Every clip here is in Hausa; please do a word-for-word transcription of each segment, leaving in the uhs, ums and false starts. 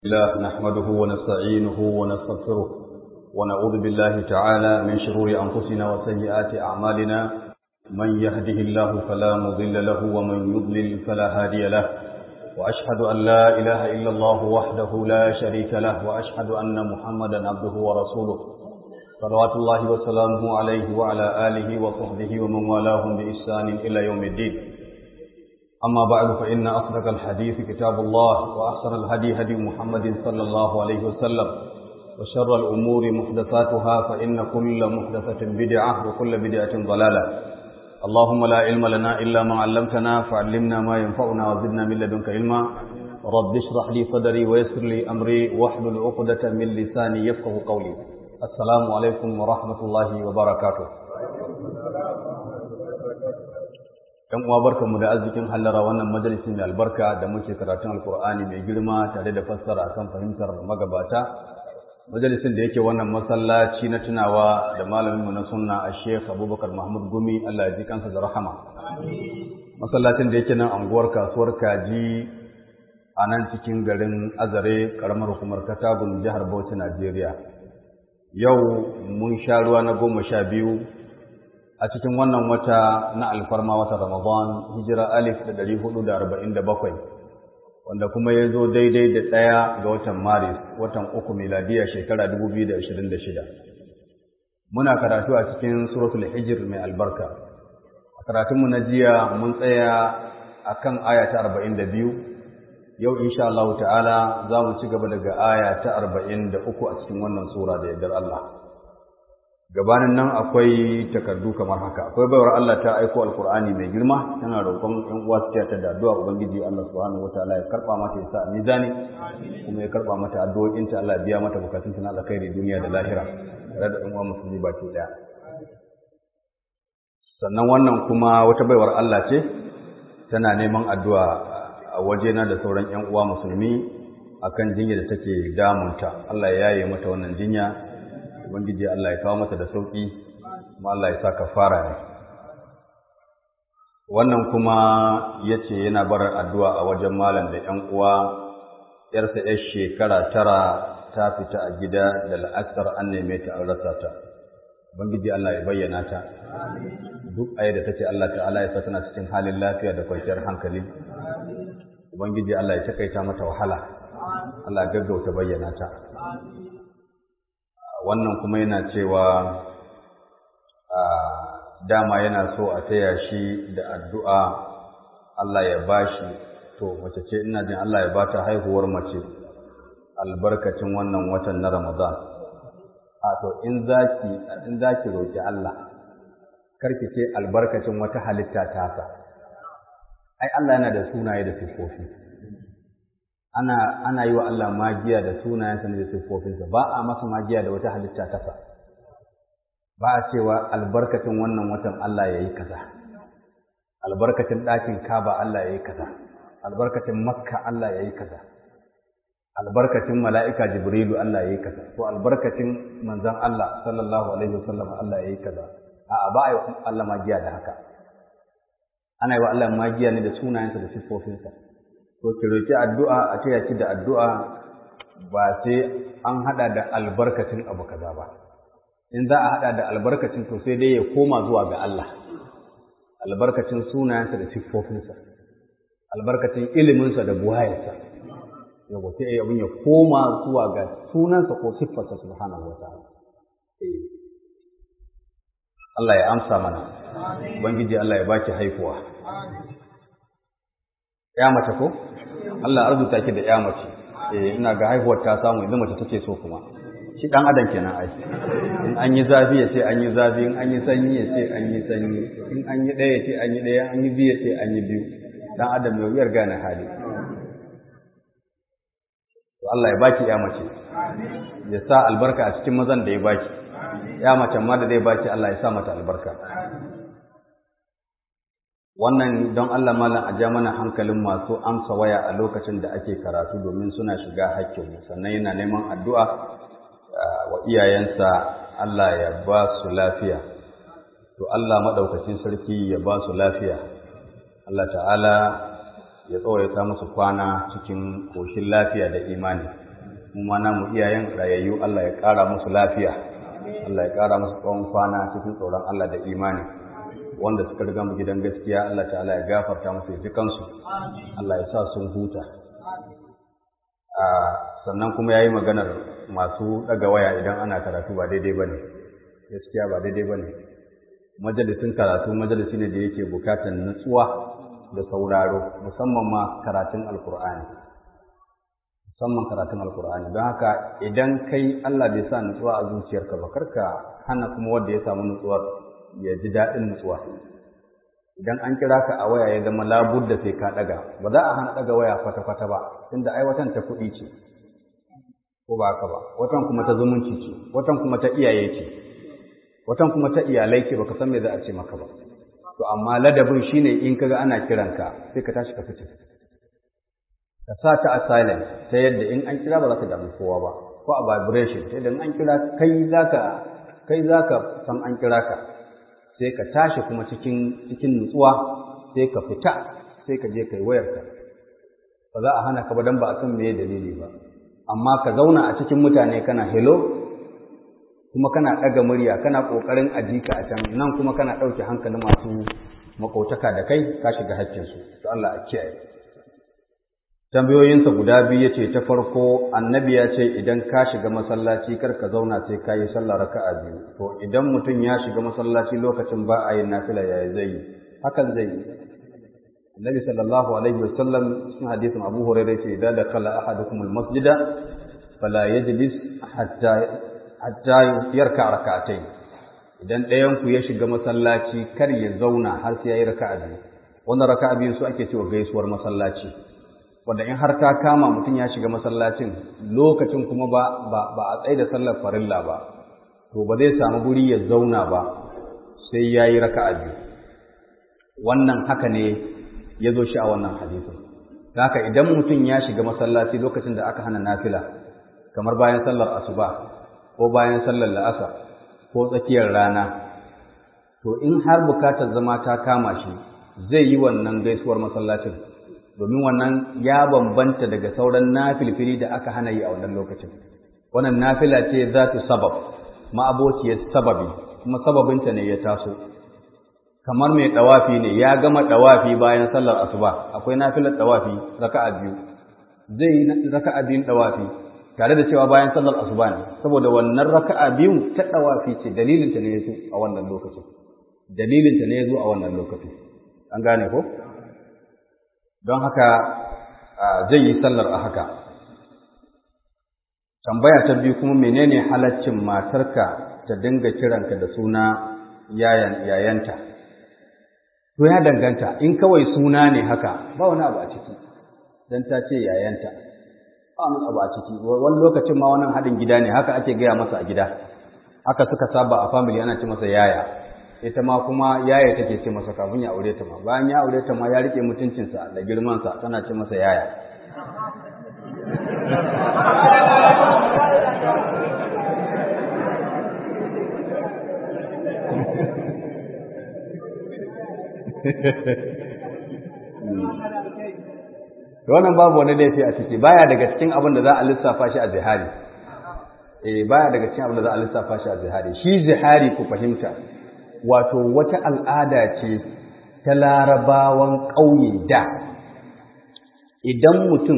الله نحمده ونستعينه ونستغفره ونعوذ بالله تعالى من شرور أنفسنا وسيئات أعمالنا من يهده الله فلا مضل له ومن يضلل فلا هادي له وأشهد أن لا إله إلا الله وحده لا شريك له وأشهد أن محمدا عبده ورسوله صلوات الله وسلامه عليه وعلى آله وصحبه ومن والاهم بإحسان إلى يوم الدين. أما بعد فإن أصدق الحديث كتاب الله وأحسن الهدي هدي محمد صلى الله عليه وسلم وشر الأمور محدثاتها فإن كل محدثة بدعة وكل بدعة ضلالة. اللهم لا علم لنا إلا ما علمتنا فعلمنا ما ينفعنا وزدنا من لدنك علما. رب اشرح لي صدري ويسر لي أمري واحلل عقدة من لساني يفقه قولي. السلام عليكم ورحمة الله وبركاته. ‘Yan uwa barkanmu da arzikin hallara wannan majalisin mai albarka da muke karatun Alkur'ani mai girma tare da fassara akan fahimtar magabata. Majalisin da yake wannan masallaci na tunawa da malaminmu na sunna a Sheikh Abubakar Mahmud Gumi, Allah ya ji kansa da rahama. Masallacin da yake nan anguwar kasuwar Kaji a nan cikin garin Azare, karamar hukumar Katagun, jihar Bauchi, Najeriya. Yau mun sha ruwa na goma sha biyu a cikin wannan wata na alfarma wata Ramadan, hijira alif da ɗari hudu da arba'in da bakwai, wanda kuma ya zo daidai da ɗaya ga watan Maris, watan uku miladiya shekara dubu biyu da ashirin da shida. Muna karatu a cikin suratul Hijr mai albarka. A karatunmu na jiya mun tsaya a kan aya ta arba'in da biyu, yau insha Allah ta'ala za mu ci gaba daga aya ta arba'in da uku a cikin wannan sura da yardar Allah. Gabanin nan akwai takardu kamar haka. Akwai baiwar Allah ta aiko alkur'ani mai girma, tana roƙon ƴan uwa su ta da addu'a ubangiji Allah subhanahu wataala ya karba mata ya sa mizani, kuma ya karba mata addu'o'in ta, Allah ya biya mata bukatun ta na alkhairi duniya da lahira tare da ƴan uwa musulmi baki daya. Sannan wannan kuma wata baiwar Allah ce tana neman addu'a a wajena da sauran ƴan uwa musulmi akan jinya da take damunta. Allah ya yaye mata wannan jinya. Ubangiji Allah ya kawo mata da sauki, kuma Allah ya sa kafara ne. Wannan kuma yace yana barar addu'a a wajen malam da ƴan uwa, yarsa yar shekara tara ta fita a gida da la'asar an neme ta an rasa ta. Ubangiji Allah ya bayyana ta. Duk ayar da tace Allah ta'ala ya sa tana cikin halin lafiya da kwanciyar hankali. Ubangiji Allah ya takaita mata wahala. Allah ya gaggauta bayyana ta. Wannan kuma yana cewa dama yana so a taya shi da addu'a Allah ya bashi, to mace ce ina jin Allah ya bata haihuwar mace albarkacin wannan watan na Ramadan. A to in zaki in zaki roki Allah karki ce albarkacin wata halitta tasa. Ai Allah yana da sunaye da sifofi. ana ana yi wa Allah magiya da sunayensa da sifofinsa, ba a masa magiya da wata halitta tasa. Ba a cewa albarkacin wannan watan Allah ya yi kaza, albarkacin ɗakin Kaba Allah ya yi kaza, albarkacin Makka Allah ya yi kaza, albarkacin mala'ika Jibrilu Allah ya yi kaza, ko albarkacin manzon Allah sallallahu alaihi wasallam Allah ya yi kaza. A'a, ba a yi wa Allah magiya da haka. Ana yi wa Allah magiya ne da sunayensa da sifofinsa. To ki roki addu'a, a taya ki da addu'a, ba sai an hada da albarkacin abu kaza ba. In za a hada da albarkacin to sai dai ya koma zuwa ga Allah. Albarkacin sunayensa da siffofinsa, albarkacin iliminsa da buwayarsa. Yau sai abin ya koma zuwa ga sunansa ko siffarsa subhanahu wa ta'ala. Allah ya amsa mana. Ubangiji Allah ya baki haihuwa. Ya mace ko? Allah arzuta ki da ya mace. Eh ina ga haihuwar ta samu idan mace take so kuma. Shi dan adam kenan ai. In an yi zafi ya ce an yi zafi, in an yi sanyi ya ce an yi sanyi, in an yi daya ya ce an yi daya, an yi biyu ya ce an yi biyu. Dan adam mai wuyar gane hali. To Allah ya baki ya mace. Ya sa albarka a cikin mazan da ya baki. Ya mace ma da zai baki Allah ya sa mata albarka. Wannan don Allah malam a ja mana hankalin masu amsa waya a lokacin da ake karatu domin suna shiga hakkin, sannan yana neman addu'a wa iyayensa Allah ya ba su lafiya. To Allah madaukakin sarki ya ba su lafiya. Allah ta'ala ya tsawaita musu kwana cikin koshin lafiya da imani. mu ma namu iyayen rayayyu Allah ya ƙara musu lafiya, Allah ya ƙara musu tsawon kwana cikin tsoron Allah da imani. Wanda suka riga mu gidan gaskiya Allah ta'ala ya gafarta musu ya ji kansu, Allah ya sa sun huta. A sannan kuma yayi maganar masu daga waya idan ana karatu ba daidai bane, gaskiya ba daidai bane. Majalisin karatu majalisi ne da yake bukatar nutsuwa da sauraro, musamman ma karatun alkur'ani musamman karatun alkur'ani don haka idan kai Allah bai sa nutsuwa a zuciyarka ba, karka hana kuma wanda ya samu nutsuwar ya ji daɗin nutsuwa. Idan an kira ka a waya ya zama labudda sai ka ɗaga, ba za a hana ɗaga waya kwata-kwata ba, tunda ai watan ta kuɗi ce ko ba haka ba, watan kuma ta zumunci ce, watan kuma ta iyaye ce, watan kuma ta iyalai ce, baka san me za a ce maka ba. To amma ladabin shine in kaga ana kiranka sai ka tashi ka fice, ka sa ta a silent ta yadda in an kira ba za ka damu kowa ba, ko a vibration ta yadda in an kira kai zaka kai zaka san an kira ka, sai ka tashi kuma cikin cikin nutsuwa, sai ka fita, sai ka je kai wayarka. Ba za a hana ka ba dan ba a san meye dalili ba, amma ka zauna a cikin mutane kana hello, kuma kana ɗaga murya, kana ƙoƙarin ajika a can, nan kuma kana ɗauke hankalin masu makautaka da kai, ka shiga haƙƙinsu, to Allah a kiyaye. Tambayoyinsa guda biyu ya ce, ta farko, annabi ya ce idan ka shiga masallaci kar ka zauna sai ka yi sallah raka'a biyu. To idan mutum ya shiga masallaci lokacin ba a yin nafila yaya zai yi? Hakan zai yi. Annabi sallallahu alaihi wasallam cikin hadisin Abu Hurairah ce, idan dakhala ahadukum al-masjida fala yajlis hatta hatta yarka rak'atayn. Idan ɗayan ku ya shiga masallaci kar ya zauna har sai ya yi raka'a biyu. Wannan raka'a biyu su ake cewa gaisuwar masallaci. Wanda in har ta kama mutum ya shiga masallacin lokacin kuma ba ba a tsaye da sallar farilla ba, to ba zai samu guri ya zauna ba sai ya yi raka'a biyu. Wannan haka ne ya zo shi a wannan hadisin. Haka idan mutum ya shiga masallaci lokacin da aka hana nafila, kamar bayan sallar asuba ko bayan sallar la'asar ko tsakiyar rana, to in har bukatar zama ta kama shi zai yi wannan gaisuwar masallacin, domin wannan ya bambanta daga sauran nafilfili da aka hana yi a wannan lokacin. Wannan nafila ce za ta sabab, ma'abociyar sababi, kuma sababinta ne ya taso. Kamar mai ɗawafi ne, ya gama ɗawafi bayan sallar asuba, akwai nafilar ɗawafi raka'a biyu, zai yi raka'a biyun ɗawafi tare da cewa bayan sallar asuba ne, saboda wannan raka'a biyu ta ɗawafi ce, dalilinta ne ya zo a wannan lokacin. Dalilinta ne ya zo a wannan lokacin. An gane ko? Don haka zai yi sallar a haka. Tambaya ta biyu kuma, menene halaccin matarka ta dinga kiranka da suna yayan yayanta? To ya danganta, in kawai suna ne haka ba wani abu a ciki, dan ta ce yayanta ba wani abu a ciki. Wani lokacin ma wannan haɗin gida ne, haka ake gaya masa a gida, haka suka saba a family, ana ce masa yaya. Ita ma kuma yaya take ce masa kafin ya aure ta ma, bayan ya aure ta ma ya rike mutuncinsa da girmansa, tana ce masa yaya. Wannan babu wani laifi a ciki, baya daga cikin abin da za a lissafa shi a zihari. Eh, baya daga cikin abin da za a lissafa shi a zihari. Shi zihari ku fahimta, wato wata al'ada ce ta larabawan ƙauye da. Idan mutum,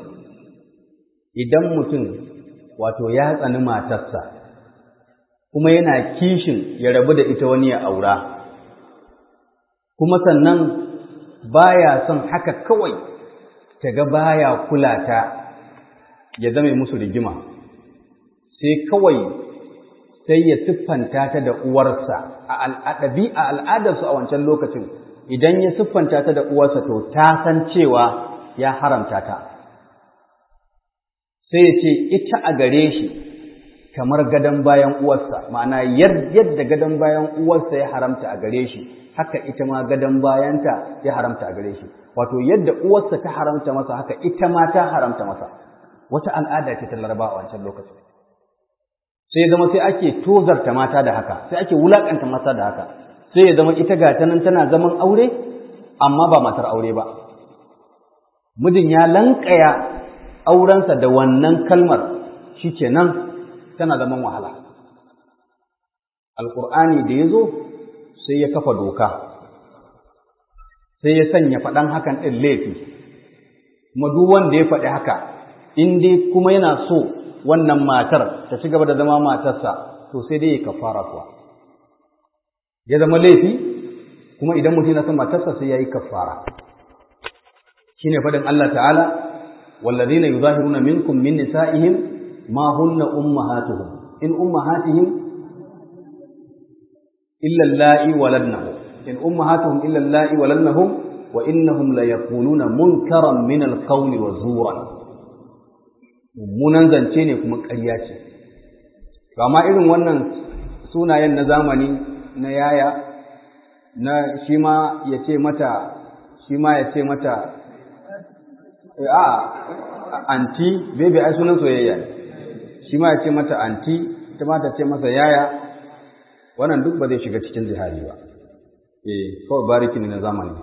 idan mutum wato ya tsani matarsa, kuma yana kishin ya rabu da ita wani ya aura, kuma sannan baya son haka kawai kaga baya kula ta ya zame musu rigima, sai kawai sai ya siffanta ta da uwarsa. A ɗabi'a al'adarsu a wancan lokacin, idan ya siffanta ta da uwarsa to ta san cewa ya haramta ta, sai ya ce ita a gare shi kamar gadon bayan uwarsa, ma'ana yadda gadon bayan uwarsa ya haramta a gare shi, haka ita ma gadon bayanta ya haramta a gare shi. Wato yadda uwarsa ta haramta masa, haka ita ma ta haramta masa. Wata al'ada ce ta Laraba a wancan lokacin. Sai zama sai ake tozarta mata da haka, sai ake wulakanta mata da haka. Sai ya zama ita ga ta nan tana zaman aure, amma ba matar aure ba. Mijin ya lankaya aurensa da wannan kalmar shikenan tana zaman wahala. Alƙur'ani da ya zo sai ya kafa doka, sai ya sanya faɗan hakan ɗin laifi, kuma duk wanda ya faɗi haka, in dai kuma yana so wannan matar ta ci gaba da zama matarsa, to sai dai ya kafara kuwa. Ya zama laifi, kuma idan mutum yana son matarsa sai ya yi kafara. Shi ne faɗin Allah ta'ala, wallazina yuzahiruna minkum min nisa'ihim ma hunna ummahatuhum in ummahatihim illa allati waladnahum in ummahatuhum illa allati waladnahum wa innahum la yaquluna munkaran min alqawli wa zuran. Mummunan zance ne kuma ƙarya ce. Amma irin wannan sunayen na zamani na yaya na shi ma ya ce mata shi ma ya ce mata a anti bebe ai sunan soyayya ne, shi ma ya ce mata anti ita ma ta ce masa yaya, wannan duk ba zai shiga cikin jihari ba. Eh kawai bariki ne na zamani.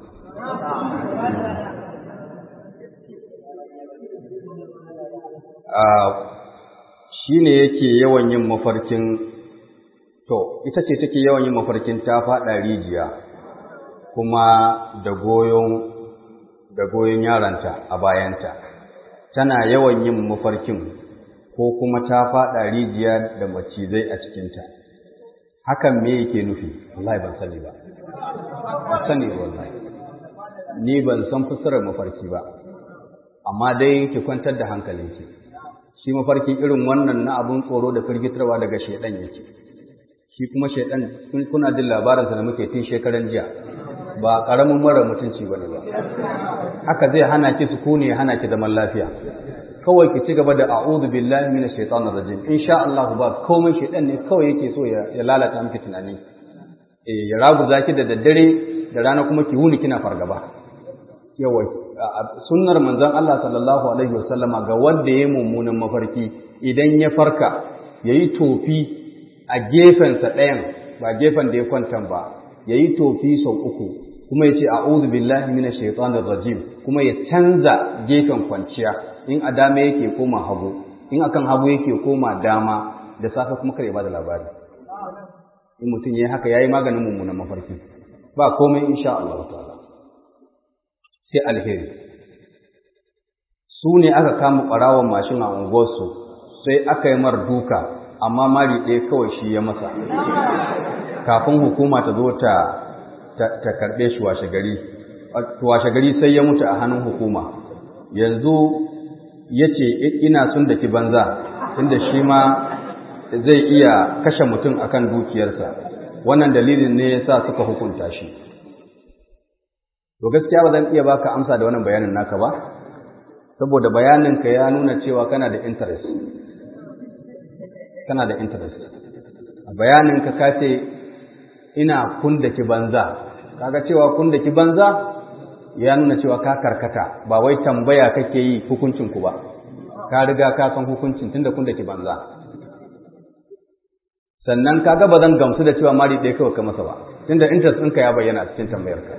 a shi ne yake yawan yin mafarkin, to ita ce take yawan yin mafarkin ta faɗa rijiya kuma da goyon da goyon yaranta a bayanta, tana yawan yin mafarkin ko kuma ta faɗa rijiya da macizai a cikinta. Hakan me yake nufi? Wallahi ban sani ba. Ban sani wallahi. Ni ban san fassarar mafarki ba. Amma dai ki kwantar da hankalinki. Shi mafarki irin wannan na abun tsoro da firgitarwa daga shedan yake. Shi kuma shedan kun kuna jin labarinsa da muke tun shekaran jiya. Ba karamin mara mutunci bane ba. Haka zai hana ki sukuni, ya hana ki zaman lafiya. Kawai ki ci gaba da a'udhu billahi minash shaitanir rajim. Insha Allah ba komai shedan ne kawai yake so ya, ya lalata miki tunani. Eh ya raguza ki da daddare da rana kuma ki wuni kina fargaba. Yawa sunnar manzon Allah sallallahu alaihi wasallama ga wanda yayi mummunan mafarki idan ya farka yayi tofi a gefen sa ɗayan ba gefen da ya kwanta ba, yayi tofi sau uku kuma yace a'udhu billahi minash shaitanir rajim kuma ya canza gefen kwanciya. In a dama yake koma hagu, in akan hagu yake koma dama, da safe kuma kare ba da labari. In mutum yayi haka yayi maganin mummunan mafarki. Ba komai insha Allah ta'ala. Sai alheri. Su ne aka kama ɓarawon mashin a unguwarsu, sai aka yi mar duka, amma mari ɗaya kawai shi ya masa. Kafin hukuma ta zo ta ta karɓe shi washe gari. Washe gari sai ya mutu a hannun hukuma. Yanzu ya ce ina sun da ki banza, inda shi ma zai iya kashe mutum akan dukiyarsa. Wannan dalilin ne ya sa suka hukunta shi. To gaskiya ba zan iya baka amsa da wannan bayanin naka ba, saboda bayaninka ya nuna cewa kana da interest. Kana da interest. A bayaninka ka ce ina kun da ki banza. Kaga cewa kun da ki banza ya nuna cewa ka karkata, ba wai tambaya kake yi hukuncin ku ba, ka riga ka san hukuncin tunda kun da ki banza. Sannan kaga ba zan gamsu da cewa mari ɗaya kawai ka masa ba, tunda interest ɗinka ya bayyana cikin tambayar ka.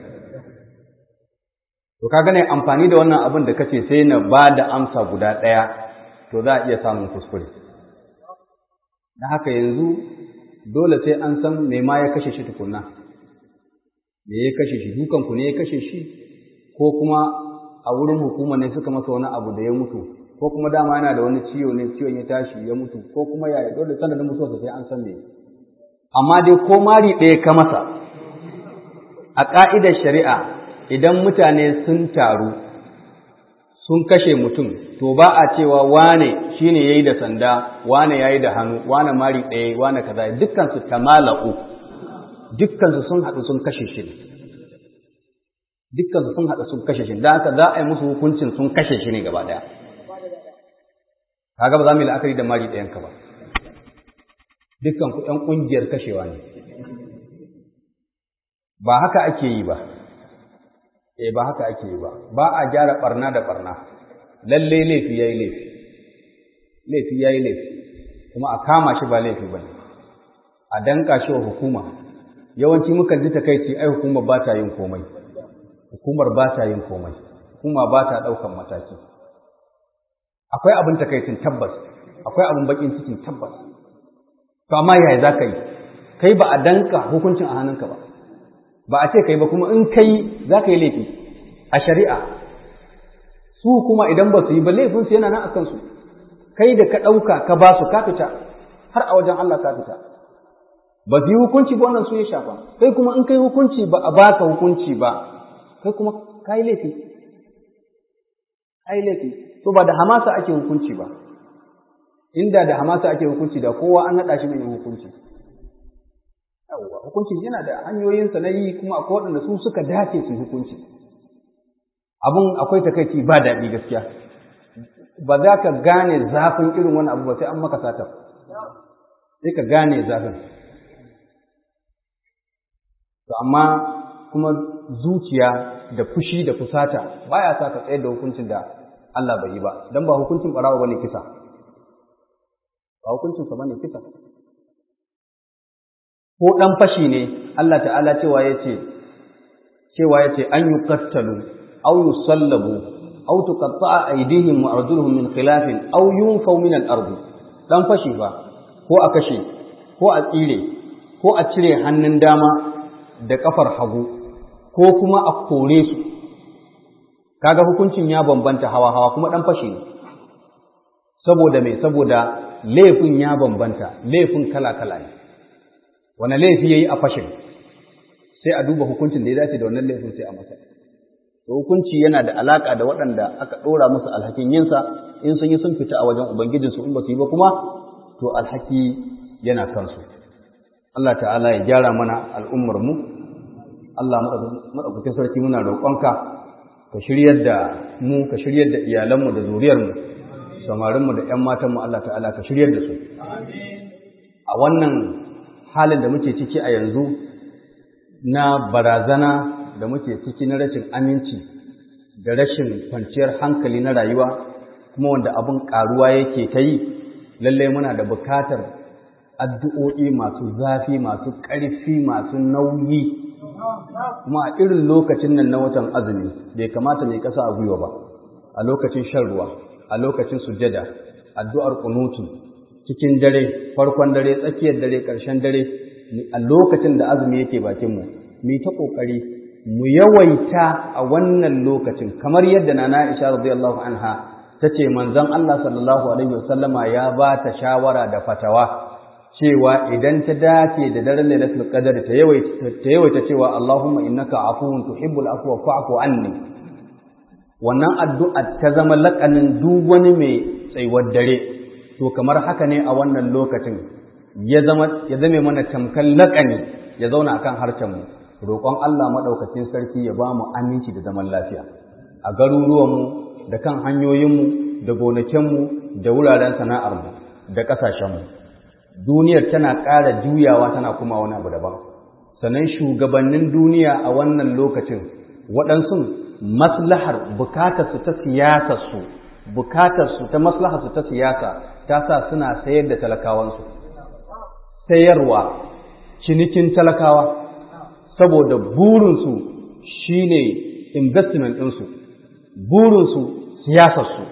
To kaga ne amfani da wannan abin da kace sai na ba da amsa guda ɗaya, to za a iya samun kuskure. Da haka yanzu dole sai an san me ma ya kashe shi tukunna. Me ya kashe shi? Dukanku ne ya kashe shi? Ko kuma a wurin hukuma ne suka masa wani abu da ya mutu, ko kuma dama yana da wani ciwo ne ciwon ya tashi ya mutu, ko kuma ya dole sanadin mutuwarsa sai an san me. Amma dai ko mari ɗaya ka masa, a ƙa'idar shari'a idan mutane sun taru sun kashe mutum, to ba a cewa wane shine yayi da sanda, wane yayi da hannu, wane mari ɗaya, wane kaza, dukkan su tamala'u, dukkan su sun haɗu sun kashe shi. Dukkan sun haɗa sun kashe shi, da haka za a yi musu hukuncin sun kashe shi ne gaba ɗaya. Kaga ba za mu yi la'akari da mari ɗayanka ba. Dukkan ku ‘yan ƙungiyar kashewa ne. Ba haka ake yi ba. Eh ba haka ake yi ba. Ba a gyara ɓarna da ɓarna. Lalle laifi ya yi laifi. Laifi ya yi laifi. Kuma a kama shi ba laifi ba ne. A danka shi wa hukuma. Yawanci mukan ji takaici ai hukumar ba ta yin komai. Hukumar ba ta yin komai, hukuma ba ta ɗaukan mataki. Akwai abin takaicin tabbas, akwai abin bakin cikin tabbas. To amma yaya za ka yi? Kai ba a danka hukuncin a hannunka ba, ba a ce kai ba, kuma in kai za ka yi laifi a shari'a. Su kuma idan ba su yi ba laifinsu yana nan a kansu. Kai da ka ɗauka ka ba su ka fita, har a wajen Allah ka fita. Ba su yi hukunci ba, wannan su ya shafa. Kai kuma in kai hukunci ba a baka hukunci ba, kai kuma ka yi laifi. Ka yi laifi. To ba da hamasa ake hukunci ba. Inda da hamasa ake hukunci da kowa an naɗa shi mai hukunci. Yawwa, hukunci yana da hanyoyinsa na yi, kuma akwai waɗanda su suka dace su hukunci. Abun akwai takaici ba daɗi gaskiya. Ba za ka gane zafin irin wani abu ba sai an maka satar. Sai ka gane zafin. To amma kuma zuciya da fushi da fusata baya sa ka tsayar da hukuncin da Allah bai yi ba, dan ba hukuncin barawa bane kisa. Ba hukuncin sa bane kisa. Ko dan fashi ne Allah ta'ala cewa yace cewa yace an yuqattalu aw yusallabu aw tuqatta'a aydihim wa arjuluhum min khilafin aw yunfaw min al-ard. Dan fashi ba ko a kashe ko a tsire ko a cire hannun dama da kafar hagu ko kuma a kore su. Kaga hukuncin ya bambanta hawa-hawa, kuma dan fashi ne. Saboda me? Saboda laifin ya bambanta, laifin kala-kala ne. Wani laifi yayi a fashin, sai a duba hukuncin da ya dace da wannan laifin sai a masa. To hukunci yana da alaka da waɗanda aka ɗora musu alhakin yinsa, in sun yi sun fita a wajen ubangijinsu, in ba su yi ba kuma to alhaki yana kansu. Allah ta'ala ya gyara mana al'ummar mu. Allah madaukakin sarki muna roƙonka ka shiryar da mu, ka shiryar da iyalanmu da zuriyarmu, samarinmu da ƴan matanmu, Allah ta'ala ka shiryar da su. A wannan halin da muke ciki a yanzu na barazana da muke ciki na rashin aminci da rashin kwanciyar hankali na rayuwa, kuma wanda abin ƙaruwa yake ta yi, lallai muna da bukatar addu'o'i masu zafi, masu ƙarfi, masu nauyi. Kuma a irin lokacin nan na watan azumi bai kamata mai kasa a gwiwa ba. A lokacin shan ruwa, a lokacin sujjada, addu'ar kunutu, cikin dare, farkon dare, tsakiyar dare, ƙarshen dare, a lokacin da azumi yake bakinmu, mu ta ƙoƙari mu yawaita a wannan lokacin, kamar yadda Nana Aisha radiyallahu anha ta ce manzon Allah sallallahu alaihi wasallama ya ba ta shawara da fatawa cewa idan ta dace da daren Lailatul Qadr ta yawaita ta yawaita cewa Allahumma innaka afuwun tuhibbul afwa fa'fu anni. Wannan addu'a ta zama laƙanin duk wani mai tsayuwar dare. To kamar haka ne a wannan lokacin ya zama ya zame mana tamkan laƙani ya zauna akan harshen mu. Roƙon Allah madaukakin sarki ya ba mu aminci da zaman lafiya a garuruwanmu, da kan hanyoyinmu, da gonakinmu, da wuraren sana'armu, da ƙasashenmu. Duniyar tana ƙara juyawa, tana kuma wani abu daban. Sannan shugabannin duniya a wannan lokacin waɗansu maslahar bukatarsu ta siyasarsu, bukatarsu ta maslaharsu ta siyasa ta sa suna sayar da talakawansu. Sayarwa, cinikin talakawa, saboda burinsu shi ne investment ɗinsu, burinsu siyasarsu,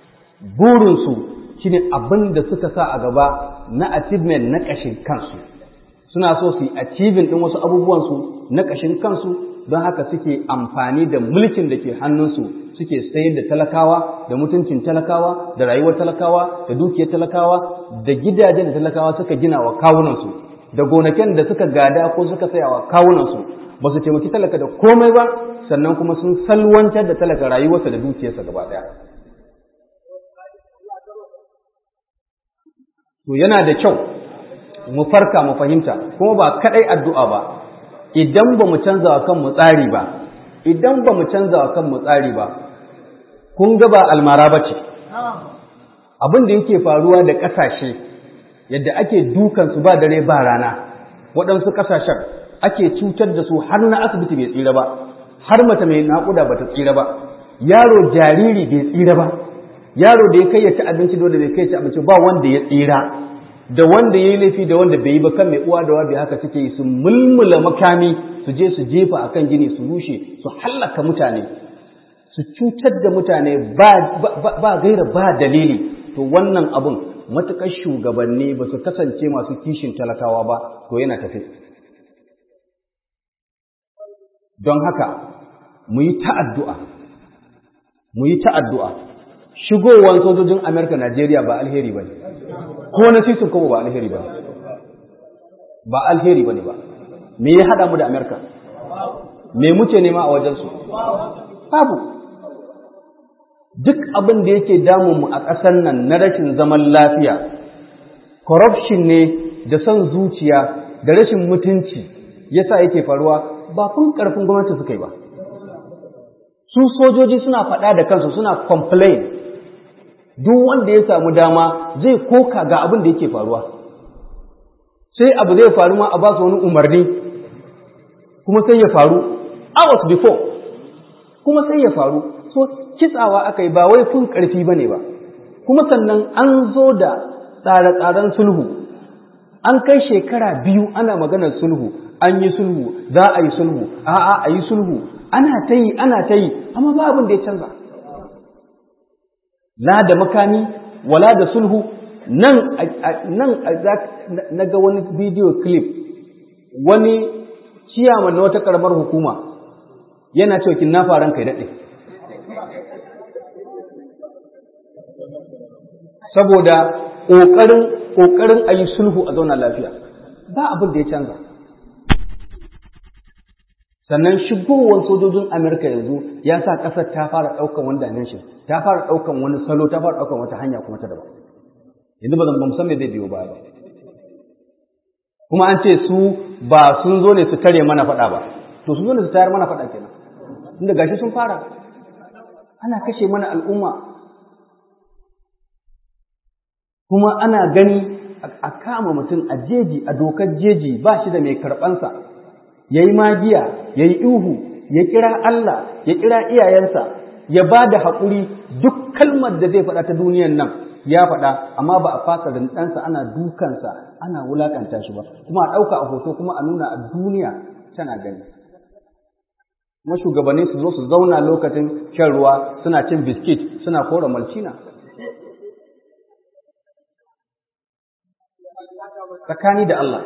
burinsu shi ne abin da suka sa a gaba na achievement na ƙashin kansu. Suna so su yi achieving ɗin wasu abubuwansu na ƙashin kansu, don haka suke amfani da mulkin da ke hannunsu suke sayar da talakawa, da mutuncin talakawa, da rayuwar talakawa, da dukiyar talakawa, da gidajen da talakawa suka gina wa kawunansu, da gonakin da suka gada ko suka saya wa kawunansu. Ba su taimaki talaka da komai ba, sannan kuma sun salwantar da talaka rayuwarsa da dukiyarsa gaba ɗaya. To yana da kyau mu farka mu fahimta, kuma ba kaɗai addu'a ba. Idan ba mu canza wa kanmu tsari ba, idan ba mu canza wa kanmu tsari ba, kun ga ba almara ba ce. Abin da yake faruwa da ƙasashe, yadda ake dukansu ba dare ba rana, waɗansu ƙasashen ake cutar da su har na asibiti bai tsira ba, har mata mai naƙuda ba ta tsira ba, yaro jariri bai tsira ba, yaro da ya kai ya ci abinci da wanda bai kai ya ci abinci ba wanda ya tsira, da wanda ya yi laifi da wanda bai yi ba, kan mai uwa da wabi haka suke yi, su mulmula makami su je su jefa a kan gini su rushe, su hallaka mutane, su cutar da mutane ba, ba, ba gaira ba dalili. To wannan abun matuƙar shugabanni ba su kasance masu kishin talakawa ba to yana tafe. Don haka mu yi ta'addu'a, mu yi ta'addu'a, shigowar sojojin Amerika Najeriya ba alheri ba ne, ko na sisin kuma ba alheri ba ne, ba alheri ba ne ba. Me ya haɗa mu da Amerika? Me muke nema a wajensu? Babu. Duk abin da yake damunmu a ƙasar nan na rashin zaman lafiya, corruption ne da son zuciya da rashin mutunci yasa yake faruwa, ba kun ƙarfin gwamnati suka yi ba. Su sojoji suna faɗa da kansu, suna complain. Duk wanda ya samu dama zai koka ga abin da yake faruwa. Sai abu zai faru ma a ba su wani umarni, kuma sai ya faru hours before, kuma sai ya faru. So kitsawa aka yi, ba wai kun ƙarfi ba ne ba. Kuma sannan an zo da tsare-tsaren sulhu, an kai shekara biyu ana maganar sulhu, an yi sulhu, za a yi sulhu, a'a a yi sulhu, ana ta yi, ana ta yi, amma ba abin da ya canza. La da makami, wala da sulhu, nan nan na ga wani video clip, wani ciyaman na wata karamar hukuma yana cewa kin na faran kai daɗe. Saboda ƙoƙarin ƙoƙarin a yi sulhu a zauna lafiya, ba abin da ya canza. Sannan shigowar sojojin Amerika yanzu ya sa ƙasar ta fara ɗaukan wani dimension, ta fara ɗaukan wani salo, ta fara ɗaukan wata hanya kuma ta daban. Yanzu ba zan san me zai biyo baya ba. Kuma an ce su ba sun zo ne su tare mana faɗa ba, to sun zo ne su tayar mana faɗa kenan. Inda gashi sun fara, ana kashe mana al'umma, kuma ana gani a kama mutum a jeji, a dokar jeji ba shi da mai karɓansa, ya yi magiya, ya yi ihu, ya kira Allah, ya kira iyayensa, ya ba da haƙuri, duk kalmar da zai faɗa ta duniyan nan ya faɗa, amma ba a fasa ɗansa ana dukansa, ana wulaƙanta shi ba, kuma a ɗauka a hoto kuma a nuna a duniya tana gani. Kuma shugabanni su zo su zauna lokacin shan ruwa suna cin biskit suna kora malcina. Tsakani da Allah.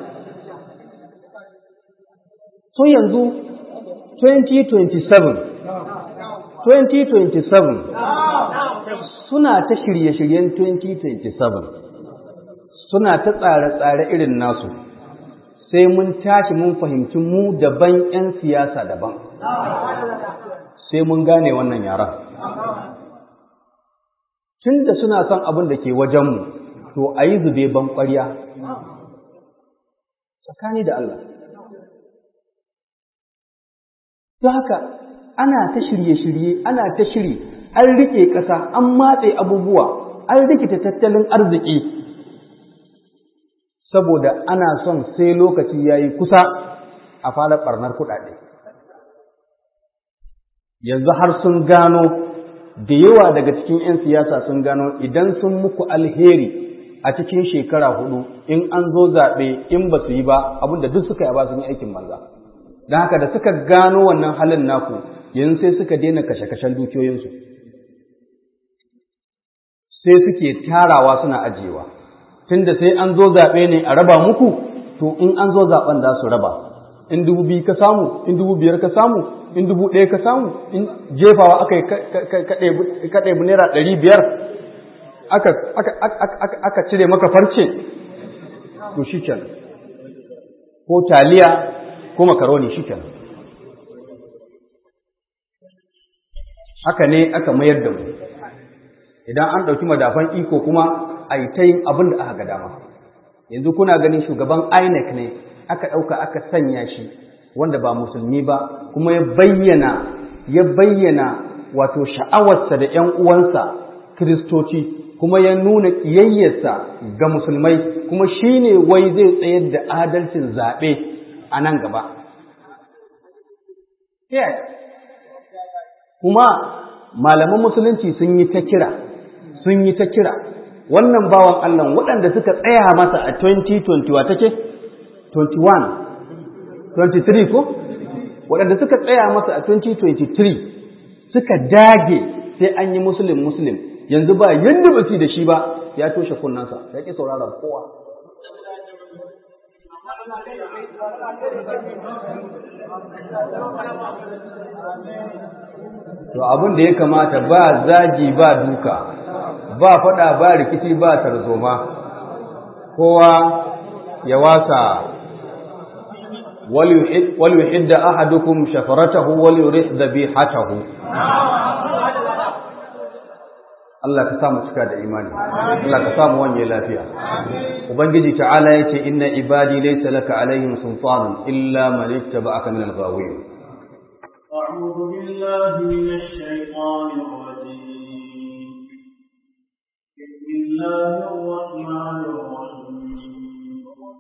So yanzu twenty twenty-seven twenty twenty-seven suna ta shirye-shiryen twenty twenty-seven, suna ta tsare-tsare irin nasu, sai mun tashi mun fahimci mu daban 'yan siyasa daban, sai mun gane wannan yaran. Tun da suna son abin da ke wajenmu, to a yi zube ban ƙwarya tsakani da Allah. Don haka ana ta shirye-shirye, ana ta shiri, an rike ƙasa, an matse abubuwa, an rikita tattalin arziki, saboda ana son sai lokaci ya yi kusa a fara ɓarnar kuɗaɗe. Yanzu har sun gano, da yawa daga cikin 'yan siyasa sun gano idan sun muku alheri a cikin shekara hudu, in an zo zaɓe in ba su yi ba, abinda duk suka yi ba sun yi aikin banza. Don haka da suka gano wannan halin naku, yanzu sai suka daina kashe-kashen dukiyoyinsu, sai suke tarawa suna ajiyewa. Tunda sai an zo zaɓe ne a raba muku, to in an zo zaɓen za su raba. In dubu biyu ka samu, in dubu biyar ka samu, in dubu ɗaya ka samu, in jefawa aka yi ka ɗebi naira ɗari biyar, aka cire maka farce, to shi kenan. Ko taliya ko makaroni shi kenan. Haka ne aka mayar da mu. Idan an ɗauki madafan iko kuma a yi ta yin abin da aka ga dama. Yanzu kuna ganin shugaban I N E C ne aka ɗauka aka sanya shi wanda ba musulmi ba, kuma ya bayyana ya bayyana wato sha'awarsa da ‘yan uwansa Kiristoci, kuma ya nuna ƙiyayyarsa ga musulmai, kuma shi ne wai zai tsayar da adalcin zaɓe a nan gaba. Kuma malaman musulunci sun yi ta kira, sun yi ta kira, wannan bawan Allah waɗanda suka tsaya masa a twenty twenty wa take? twenty-one, twenty-three ko? Waɗanda suka tsaya masa a twenty twenty-three suka dage sai an yi Muslim Muslim, yanzu ba yadda ba su da shi ba ya toshe kunnansa ya ki saurara kowa. To abin da ya kamata ba zagi ba duka, ba faɗa ba rikici ba tarzoma, kowa ya wasa وليحد أحدكم شفرته وليرح ذبيحته. Allah ka samu cika da imani, Allah ka samu wanye lafiya. Ubangiji ta'ala yace inna ibadi laysa laka alaihim sultanun illa man ittaba'aka min al-ghawin. أعوذ بالله من الشيطان الرجيم. بسم الله الرحمن الرحيم.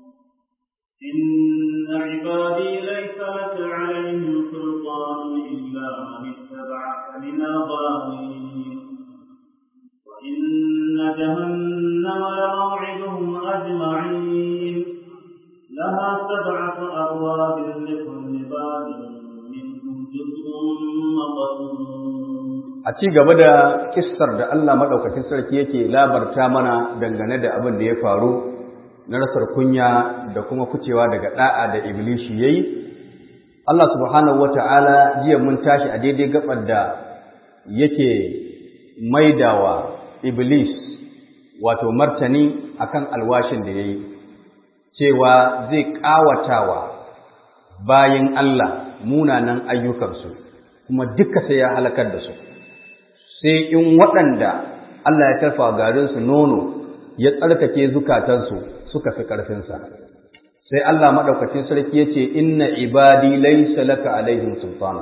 إن عبادي ليس لك عليهم سلطان إلا من اتبعك من الغاوين وإن جهنم لموعدهم أجمعين لها سبعة أبواب لكل باب منهم جزء مقسوم. A ci gaba da kissar da Allah madaukakin sarki yake labarta mana dangane da abin da ya faru na rasar kunya da kuma ficewa daga da'a da iblishi yayi, Allah subhanahu wata'ala jiya mun tashi a daidai gabar da yake maidawa iblis wato martani akan alwashin da yayi cewa zai kawatawa bayin Allah munanan ayyukansu kuma duka sai ya halakar da su, sai in waɗanda Allah ya tarfa garin su nono ya tsarkake zukatansu suka fi ƙarfinsa. Sai Allah maɗaukacin sarki ya ce, Inna ibadi laisa laka alaihim sultana.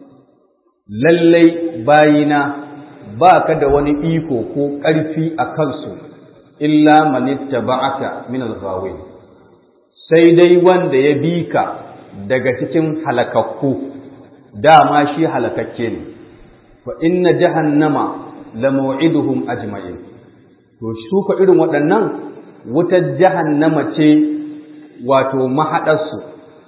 Lallai bayina ba ka da wani iko ko ƙarfi a kansu, illa manitta ba'aka min al-ghawin. Sai dai wanda ya bi ka daga cikin halakakku, dama shi halakakke ne. Fa inna jahannama la maw'iduhum ajma'in. To su ka irin waɗannan wutar jahannama ce wato mahaɗarsu,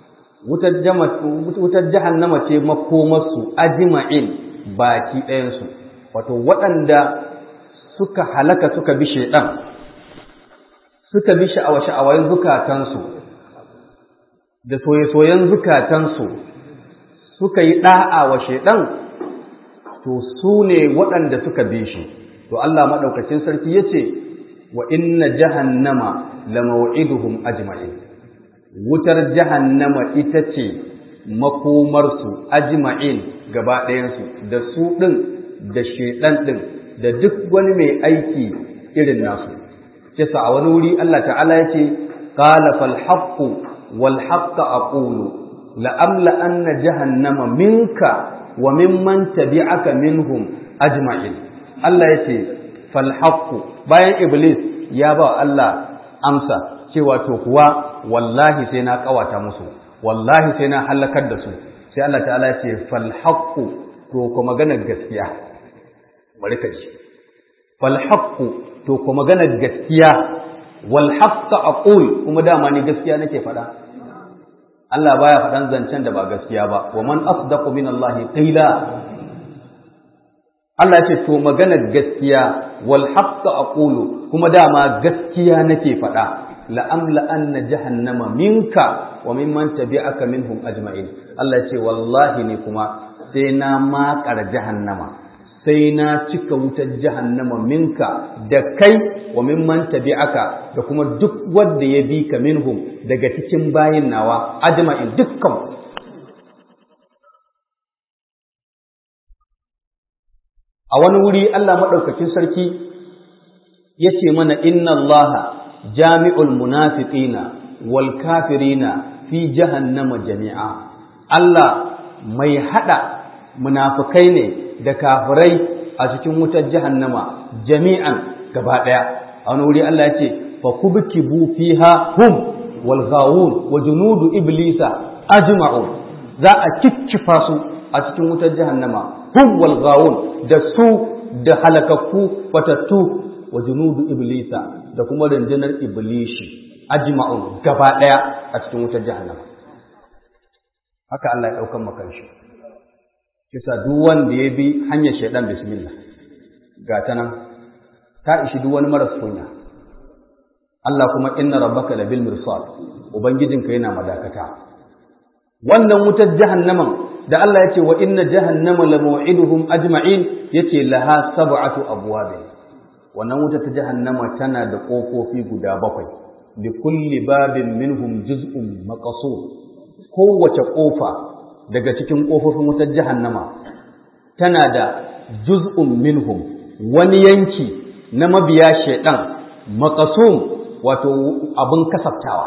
wutar jahannama ce makomarsu ajma'in baki ɗayansu, wato waɗanda suka halaka suka bi shaiɗan, suka bi sha'awa-sha'awayen zukatansu da soye-soyen zukatansu suka yi ɗa'a wa shaiɗan, to su ne waɗanda suka bi shi. To Allah maɗaukacin sarki ya ce, wa inna jahannama la maw'iduhum ajma'in. Wutar jahannama ita ce makomarsu ajma'in gaba ɗayansu, da su ɗin da shaiɗan ɗin da duk wani mai aiki irin nasu. Kisa a wani wuri Allah ta'ala ya ce, qala fal haqqu wal haqqa aqulu la amla anna jahannama minka wa mimman tabi'aka minhum ajma'in. Allah ya ce fal haqqu, bayan iblis ya ba Allah amsa cewa to kuwa wallahi sai na kawata musu, wallahi sai na halakar da su, sai Allah ta'ala ya ce fal haqqu, to ko maganar gaskiya, bari ka ji, fal haqqu, to ko maganar gaskiya, wal haqqa aqul, kuma dama ni gaskiya nake faɗa. Allah baya faɗan zancen da ba gaskiya ba, wa man asdaqu min Allah qila. Allah ya ce to maganar gaskiya, wal haqqa aqulu, kuma dama gaskiya nake faɗa. La amla anna jahannama minka wa mimman tabi'aka minhum ajma'in. Allah ya ce wallahi ne kuma sai na makar jahannama, sai na cika wutar jahannama minka da kai wa mimman tabi'aka da kuma duk wanda ya bi ka minhum daga cikin bayin nawa ajma'in dukkan. A wani wuri Allah maɗaukakin sarki ya ce mana inna Allah jami'ul munafiqina wal kafirina fi jahannama jami'a. Allah mai haɗa munafikai ne da kafirai a cikin wutar jahannama jami'an gaba ɗaya. A wani wuri Allah ya ce fa kubkibu fiha hum wal ghawun wa junudu iblisa ajma'un. Za a kikkifa su a cikin wutar jahannama hum wal ghawun, da su da halakakku fatattu, wa junudu iblisa da kuma rundunar iblishi ajma'un gaba daya a cikin wutar jahannama. Haka Allah ya daukan maka shi. Kisa duk wanda ya bi hanyar shaydan bismillah, ga ta nan ta ishi duk wani maras kunya. Allah kuma inna rabbaka labil mirsad, ubangijinka yana madakata. Wannan wutar jahannaman da Allah yace wa inna jahannama la maw'iduhum ajma'in, yace laha sab'atu abwab. Wannan wutar ta jahannama tana da kofofi guda bakwai, li kulli babin minhum juz'un maqsur. Kowace kofa daga cikin kofofin wutar jahannama tana da juz'un minhum, wani yanki na mabiya shaytan maqsum, wato abin kasaftawa.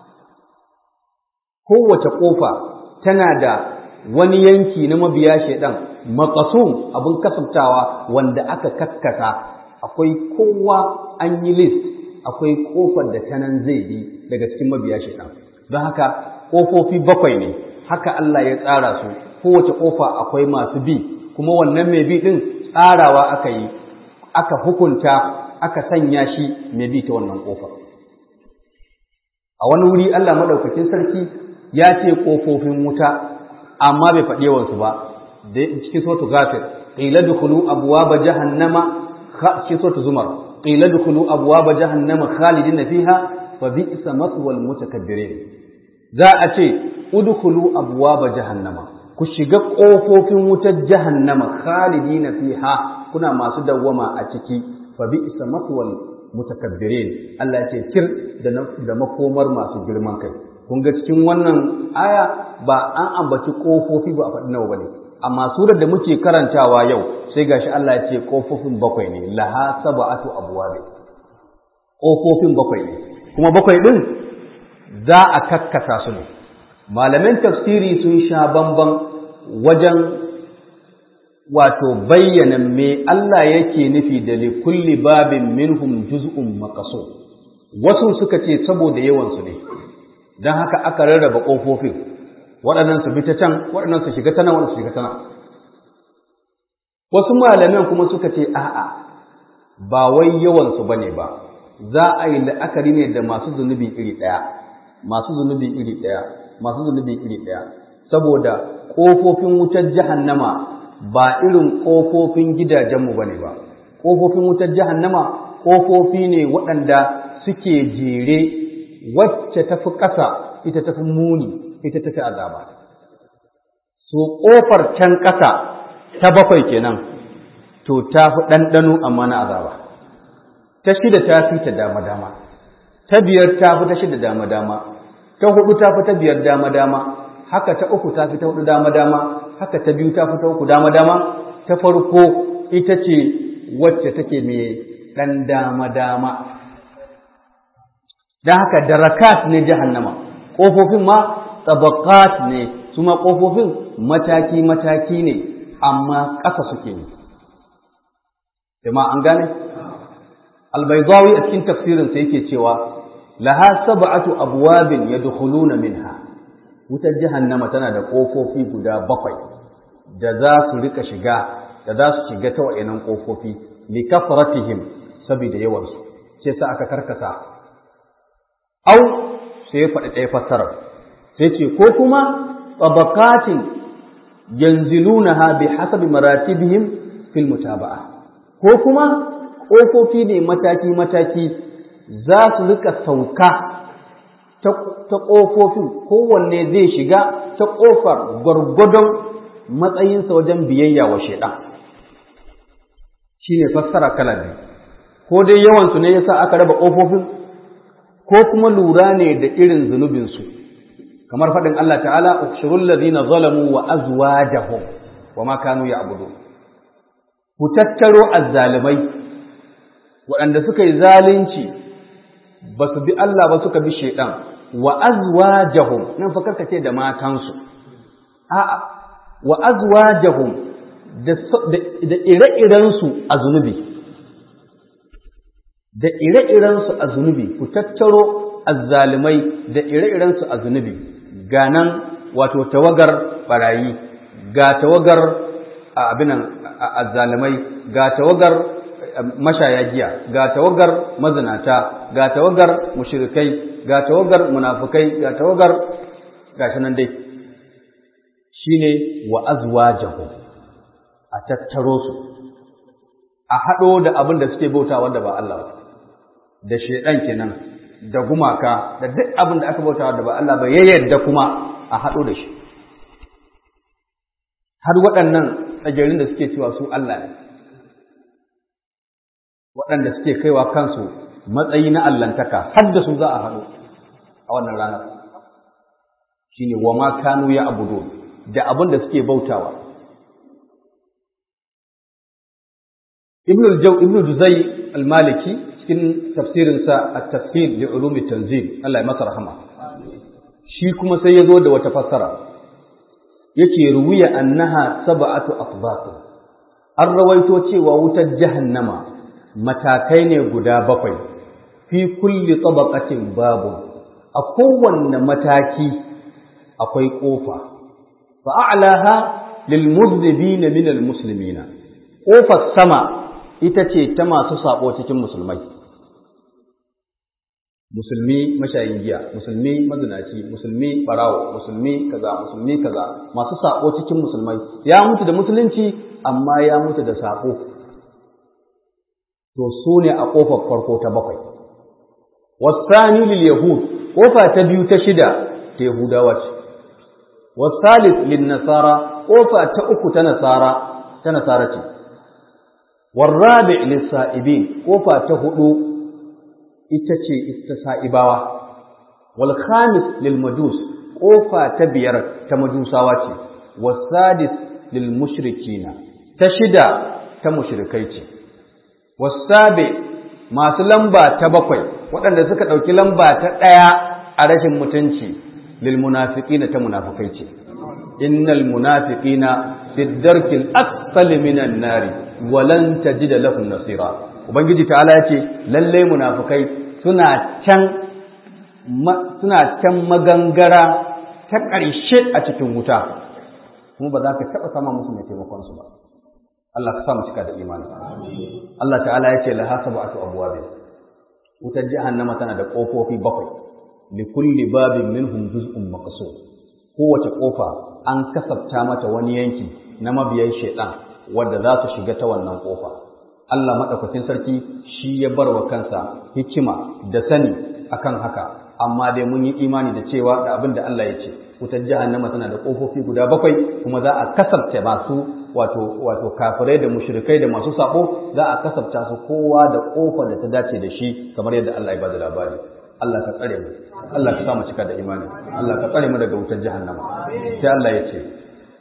Kowace ƙofa tana da wani yanki na mabiya shaidan maqsum, abin kasaftawa wanda aka kaskata. Akwai kowa an yi list, akwai ƙofar da tanan zai bi daga cikin mabiya shaidan. Don haka ƙofofi bakwai ne, haka Allah ya tsara su. Kowace ƙofa akwai masu bi, kuma wannan mai bi din tsarawa aka yi, aka hukunta, aka sanya shi mai bi ta wannan ƙofar. A wani wuri Allah madaukakin sarki ya ce ƙofofin wuta, amma bai faɗi yawansu ba. Da cikin suratul Ghafir, qila dukhulu abwaaba jahannama, cikin suratul Zumar, qila dukhulu abwaaba jahannama khalidina fiha fa bi'sa maswal mutakabbirin. Za a ce udkhulu abwaaba jahannama, ku shiga ƙofofin wutar jahannama khalidina fiha, kuna masu dawwama a ciki, fa bi'sa maswal mutakabbirin. Allah ya ce kir da da makomar masu girman kai. Kun ga cikin wannan aya ba an ambaci kofofi ba a faɗi nawa bane, amma surar da muke karantawa yau sai gashi Allah ya ce kofofin bakwai ne, laha sab'atu abwab. Kofofin bakwai ne, kuma bakwai din za a kakkasa su ne. Malaman tafsiri sun sha bamban wajen wato bayyana me Allah yake nufi da li kulli babin minhum juz'un maqsum. Wasu suka ce saboda yawan su ne, dan haka aka rarraba kofofin, waɗannan su bi ta can, waɗannan su shiga ta nan, waɗannan su shiga ta nan. Wasu malaman kuma suka ce a'a, ba wai yawan su bane ba, za a yi la'akari ne da masu zunubi iri ɗaya, masu zunubi iri ɗaya, masu zunubi iri ɗaya, saboda kofofin wutar jahannama ba irin ƙofofin gidajenmu ba ne ba. Ƙofofin wutar jahannama ƙofofi ne waɗanda suke jere, wacce tafi ƙasa ita tafi muni, ita tafi azaba. So ƙofar can ƙasa ta bakwai kenan, to ta fi ɗanɗano amma na azaba. Ta shida ta fi ta dama-dama, ta biyar ta fi ta shida dama-dama, ta huɗu ta fi ta biyar dama-dama, haka ta uku ta fi ta huɗu dama-dama, haka ta biyu ta fita uku dama-dama, ta farko ita ce wacce take mai ɗan dama-dama. Don haka darakat ne jahannama, ƙofofin ma tabaqat ne, su ma ƙofofin mataki-mataki ne, amma ƙasa suke ne. Jama'a an gane? Al-Baydawi a cikin tafsirinsa yake cewa, laha sab'atu abwabin yadkhuluna minha. Wutar jahannama tana da ƙofofi guda bakwai da za su rika shiga, da za su shiga ta wa'annan ƙofofi li kafratihim, saboda yawansu, sai sa aka karkasa. Au sai ya faɗi ɗaya fassarar, sai ce ko kuma tabaqatin yanzilunaha bi hasabi maratibihim fil mutaba'a, ko kuma ƙofofi ne mataki-mataki za su rika sauka ta ƙofofin, kowanne zai shiga ta ƙofar gwargwadon matsayinsa wajen biyayya wa shaiɗan. Shi ne fassara kala biyu, ko dai yawansu ne ya sa aka raba ƙofofin, ko kuma lura ne da irin zunubinsu, kamar faɗin Allah ta'ala, ukhshurul ladhina zalamu wa azwajahum wa ma kanu ya'budun. Ku tattaro azzalimai waɗanda suka yi zalunci, ba su bi Allah ba suka bi shaiɗan, wa azwajahum, nan fa karkace da matansu, a'a wa azwajahum da da ire-irensu a zunubi, da ire-irensu a zunubi, ku tattaro azzalimai da ire-irensu a zunubi, ga nan wato tawagar barayi, ga tawagar abinan azzalimai, ga tawagar mashaya giya, ga tawagar mazinata, ga tawagar mushrikai, ga tawagar munafukai, ga tawagar gashi nan dai, shine wa azwajahu, a tattaro su a haɗo da abin da suke bauta wanda ba Allah ba, da shaidan kenan, da gumaka, da duk abin da aka bauta wanda ba Allah ba ya yarda kuma a haɗo da shi. Har waɗannan tsagerin da suke cewa su Allah ne, waɗanda suke kaiwa kansu matsayi na allantaka, har da su za a haɗo a wannan ranar. Shi ne wa ma kanu ya abudu, da abin da suke bautawa. Ibn Juzai al-Maliki cikin tafsirinsa at-tafsir li ulumi tanzil, Allah ya masa rahama, shi kuma sai ya zo da wata fassara, yake ruwiya annaha sab'atu afdhat. An rawaito cewa wutar jahannama matakai ne guda bakwai, fi kulli tabaqatin babu, a kowanne mataki akwai kofa. Fa a'laha lil muzdibina min al muslimina, kofar sama ita ce ta masu sabo cikin musulmai. Musulmi mashayin giya, musulmi mazinaci, musulmi barawo, musulmi kaza, musulmi kaza, masu sabo cikin musulmai. Ya mutu da musulunci amma ya mutu da sabo. To su ne a kofar farko ta bakwai. Wasani lil yahud, kofa ta biyu ta shida ta yahudawa ce. Wasalis lin nasara, kofa ta uku ta nasara, ta nasara ce. Warrabi' lis sa'ibin, kofa ta hudu ita ce ita sa'ibawa. Wal khamis lil majus, kofa ta biyar ta majusawa ce. Wasadis lil mushrikina, ta shida ta mushrikai ce. Wasabi, masu lamba ta bakwai, waɗanda suka ɗauki lamba ta ɗaya a rashin mutunci, lil munafiqina ta munafikai ce. Innal munafiqina fi darkil asfali minan nari wa lan tajida lahum nasira. Ubangiji ta'ala ya ce lalle munafikai suna can suna can magangara ta ƙarshe a cikin wuta, kuma ba za ka taɓa sama musu mai taimakon su ba. Allah ka sa mu cika da imani. Allah ta'ala ya ce laha sab'atu abwabin, wutar jahannama tana da ƙofofi bakwai, li kulli babin minhum juz'un maqsur. Kowace ƙofa an kasafta mata wani yanki na mabiyan shaitan wanda za su shiga ta wannan ƙofa. Allah madaukakin sarki shi ya bar wa kansa hikima da sani akan haka, amma dai mun yi imani da cewa da abin da Allah ya ce wutar jahannama tana da ƙofofi guda bakwai, kuma za a kasafta masu wato wato kafirai da mushrikai da masu sabo, za a kasafta su kowa da ƙofar da ta dace da shi, kamar yadda Allah ya bada labari. Allah ka tsare mu, Allah ka sa mu cika da imani, Allah ka tsare mu daga wutar jahannama. Sai Allah ya ce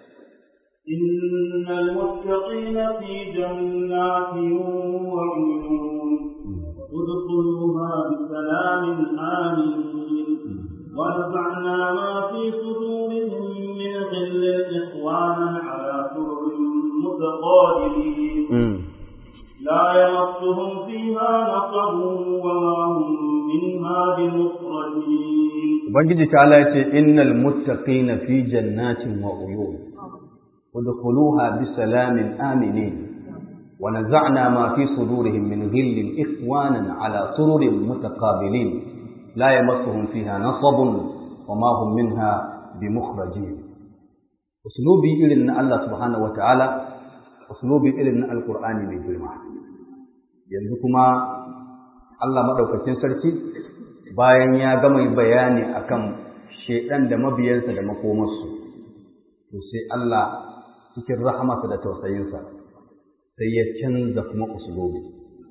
innal muttaqina fi jannatin wa uyun udkhuluha bi salamin amin wa naza'na ma fi sudurihim min ghillin ikhwanan ala sururin mutaqabilin la yamassuhum fiha nasabun wa ma hum minha bimukhrajin. Ubangiji ta Allah ya ce innal muttaqina fi jannatin wa uyun udkhuluha bisalamin aminin wa naza'na ma fi sudurihim min ghillin ikhwanan ala sururin mutaqabilin la yamassuhum fiha nasabun wa ma hum minha bimukhrajin. Uslubi irin na Allah subhanahu wa ta'ala, uslubi irin na alqur'ani mai girma. Yanzu kuma Allah madaukakin sarki bayan ya gama bayani akan shedan da mabiyansa da makomarsu, to sai Allah cikin rahamarsa da tausayinsa sai ya canza kuma usulubi.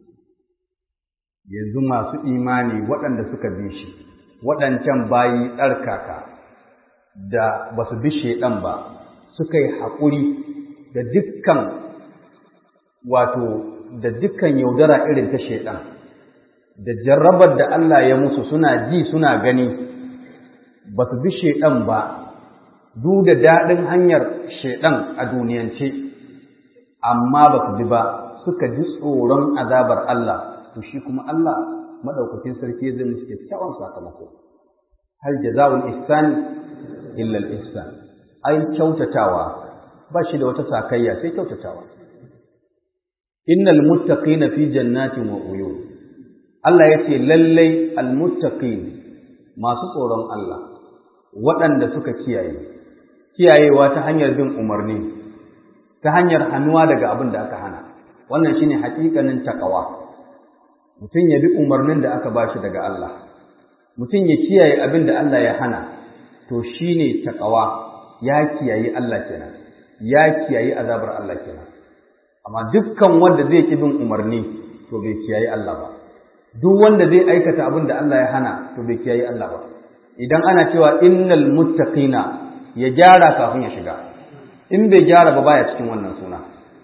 Yanzu masu imani waɗanda suka bi shi, waɗancan bayi tsarkaka da ba su bi shedan ba, suka yi haƙuri da dukkan wato da dukkan yaudara irin ta shedan, da jarrabar da Allah ya musu suna ji suna gani, ba su bi shaiɗan ba, duk da daɗin hanyar shaiɗan a duniyance, amma ba su bi ba, suka ji tsoron azabar Allah, to shi kuma Allah maɗaukakin sarki zai musu kyakkyawan sakamako. Hal jaza'ul ihsani illa al-ihsan. Ai kyautatawa ba shi da wata sakayya sai kyautatawa. Innal muttaqina fi jannatin wa uyun. Allah ya ce lallai almuttaqin, masu tsoron Allah, waɗanda suka kiyaye, kiyayewa ta hanyar bin umarni, ta hanyar hannuwa daga abin da aka hana, wannan shine haƙiƙanin taqwa mutum ya bi umarnin da aka bashi daga Allah mutum ya kiyaye abin da Allah ya hana to shine taqwa ya kiyaye Allah kenan ya kiyaye azabar Allah kenan amma dukkan wanda zai ki bin umarni to bai kiyaye Allah ba duk wanda zai aikata abin da Allah ya hana to bai kiyaye Allah ba idan ana cewa innal muttaqina ya gyara kafin ya shiga in bai gyara ba baya cikin wannan suna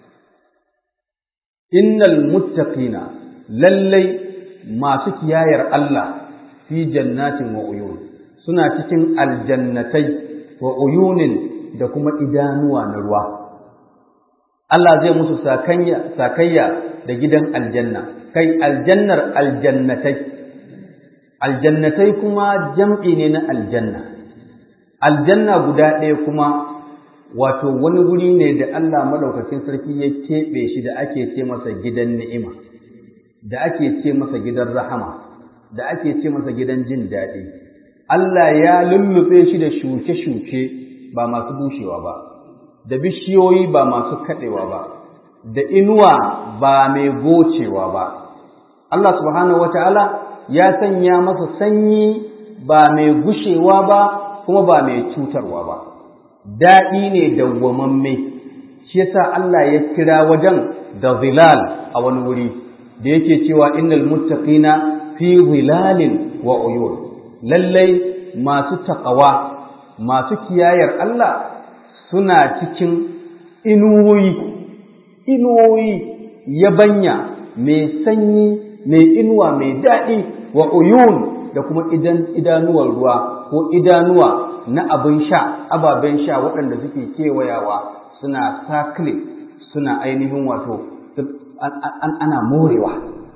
innal muttaqina lallai masu kiyayar Allah fi jannatin wa uyun suna cikin aljannatai wa uyunin da kuma idanuwa na ruwa Allah zai musu sakayya sakayya da gidan aljanna kai aljannar aljannatai aljannatai kuma jam'i ne na aljanna aljanna guda ɗaya kuma wato wani wuri ne da Allah madaukakin sarki ya keɓe shi da ake ce masa gidan ni'ima da ake ce masa gidan rahama da ake ce masa gidan jin daɗi Allah ya lullube shi da shuke-shuke ba masu bushewa ba da bishiyoyi ba masu kaɗewa ba da inuwa ba mai gocewa ba Allah subhanahu wataala ya sanya masa sanyi ba mai gushewa ba kuma ba mai cutarwa ba daɗi ne dawwamamme shi yasa Allah ya kira wajen da zilal a wani wuri da yake cewa innal muttaqina fi zilalin wa uyun lallai masu taqwa masu kiyayar Allah suna cikin inuwoyi inuwoyi yabanya mai sanyi mai inuwa mai daɗi wa uyun da kuma idan idanuwar ruwa ko idanuwa na abin sha ababen sha waɗanda suke kewayawa suna sakle suna ainihin wato ana morewa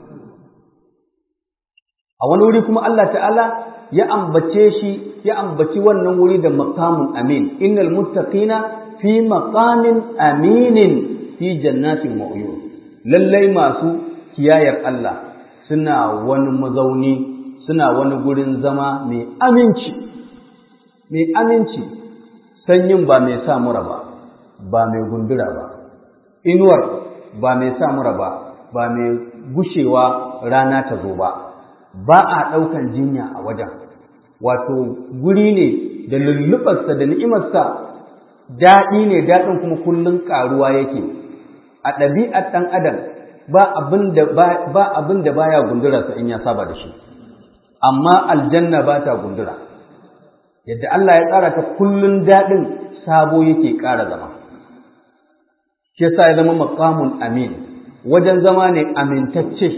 a wani wuri kuma Allah ta'ala ya ambace shi ya ambaci wannan wuri da maqamun amin innal muttaqina fi maqamin aminin fi jannatin wa uyun lallai masu kiyayar Allah suna wani mazauni suna wani gurin zama mai aminci mai aminci sanyin ba mai sa mura ba ba mai gundura ba inuwar ba mai sa mura ba ba mai gushewa rana ta zo ba ba a ɗaukan jinya a wajen wato guri ne da lullubarsa da ni'imarsa daɗi ne daɗin kuma kullum ƙaruwa yake a ɗabi'ar ɗan adam ba abin da ba abin da baya gundurarsa in ya saba da shi amma aljanna ba ta gundura yadda Allah ya tsara ta kullun daɗin sabo yake ƙara zama shi yasa ya zama maqamun amin wajen zama ne amintacce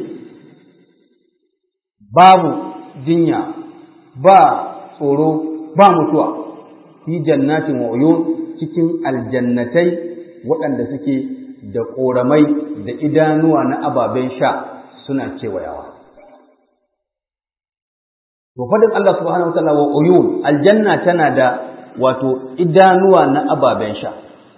babu jinya ba tsoro ba mutuwa fi jannatin wa uyun cikin aljannatai waɗanda suke da ƙoramai da idanuwa na ababen sha suna kewayawa. To faɗin Allah subhanahu wa ta'ala wa uyun aljanna tana da wato idanuwa na ababen sha.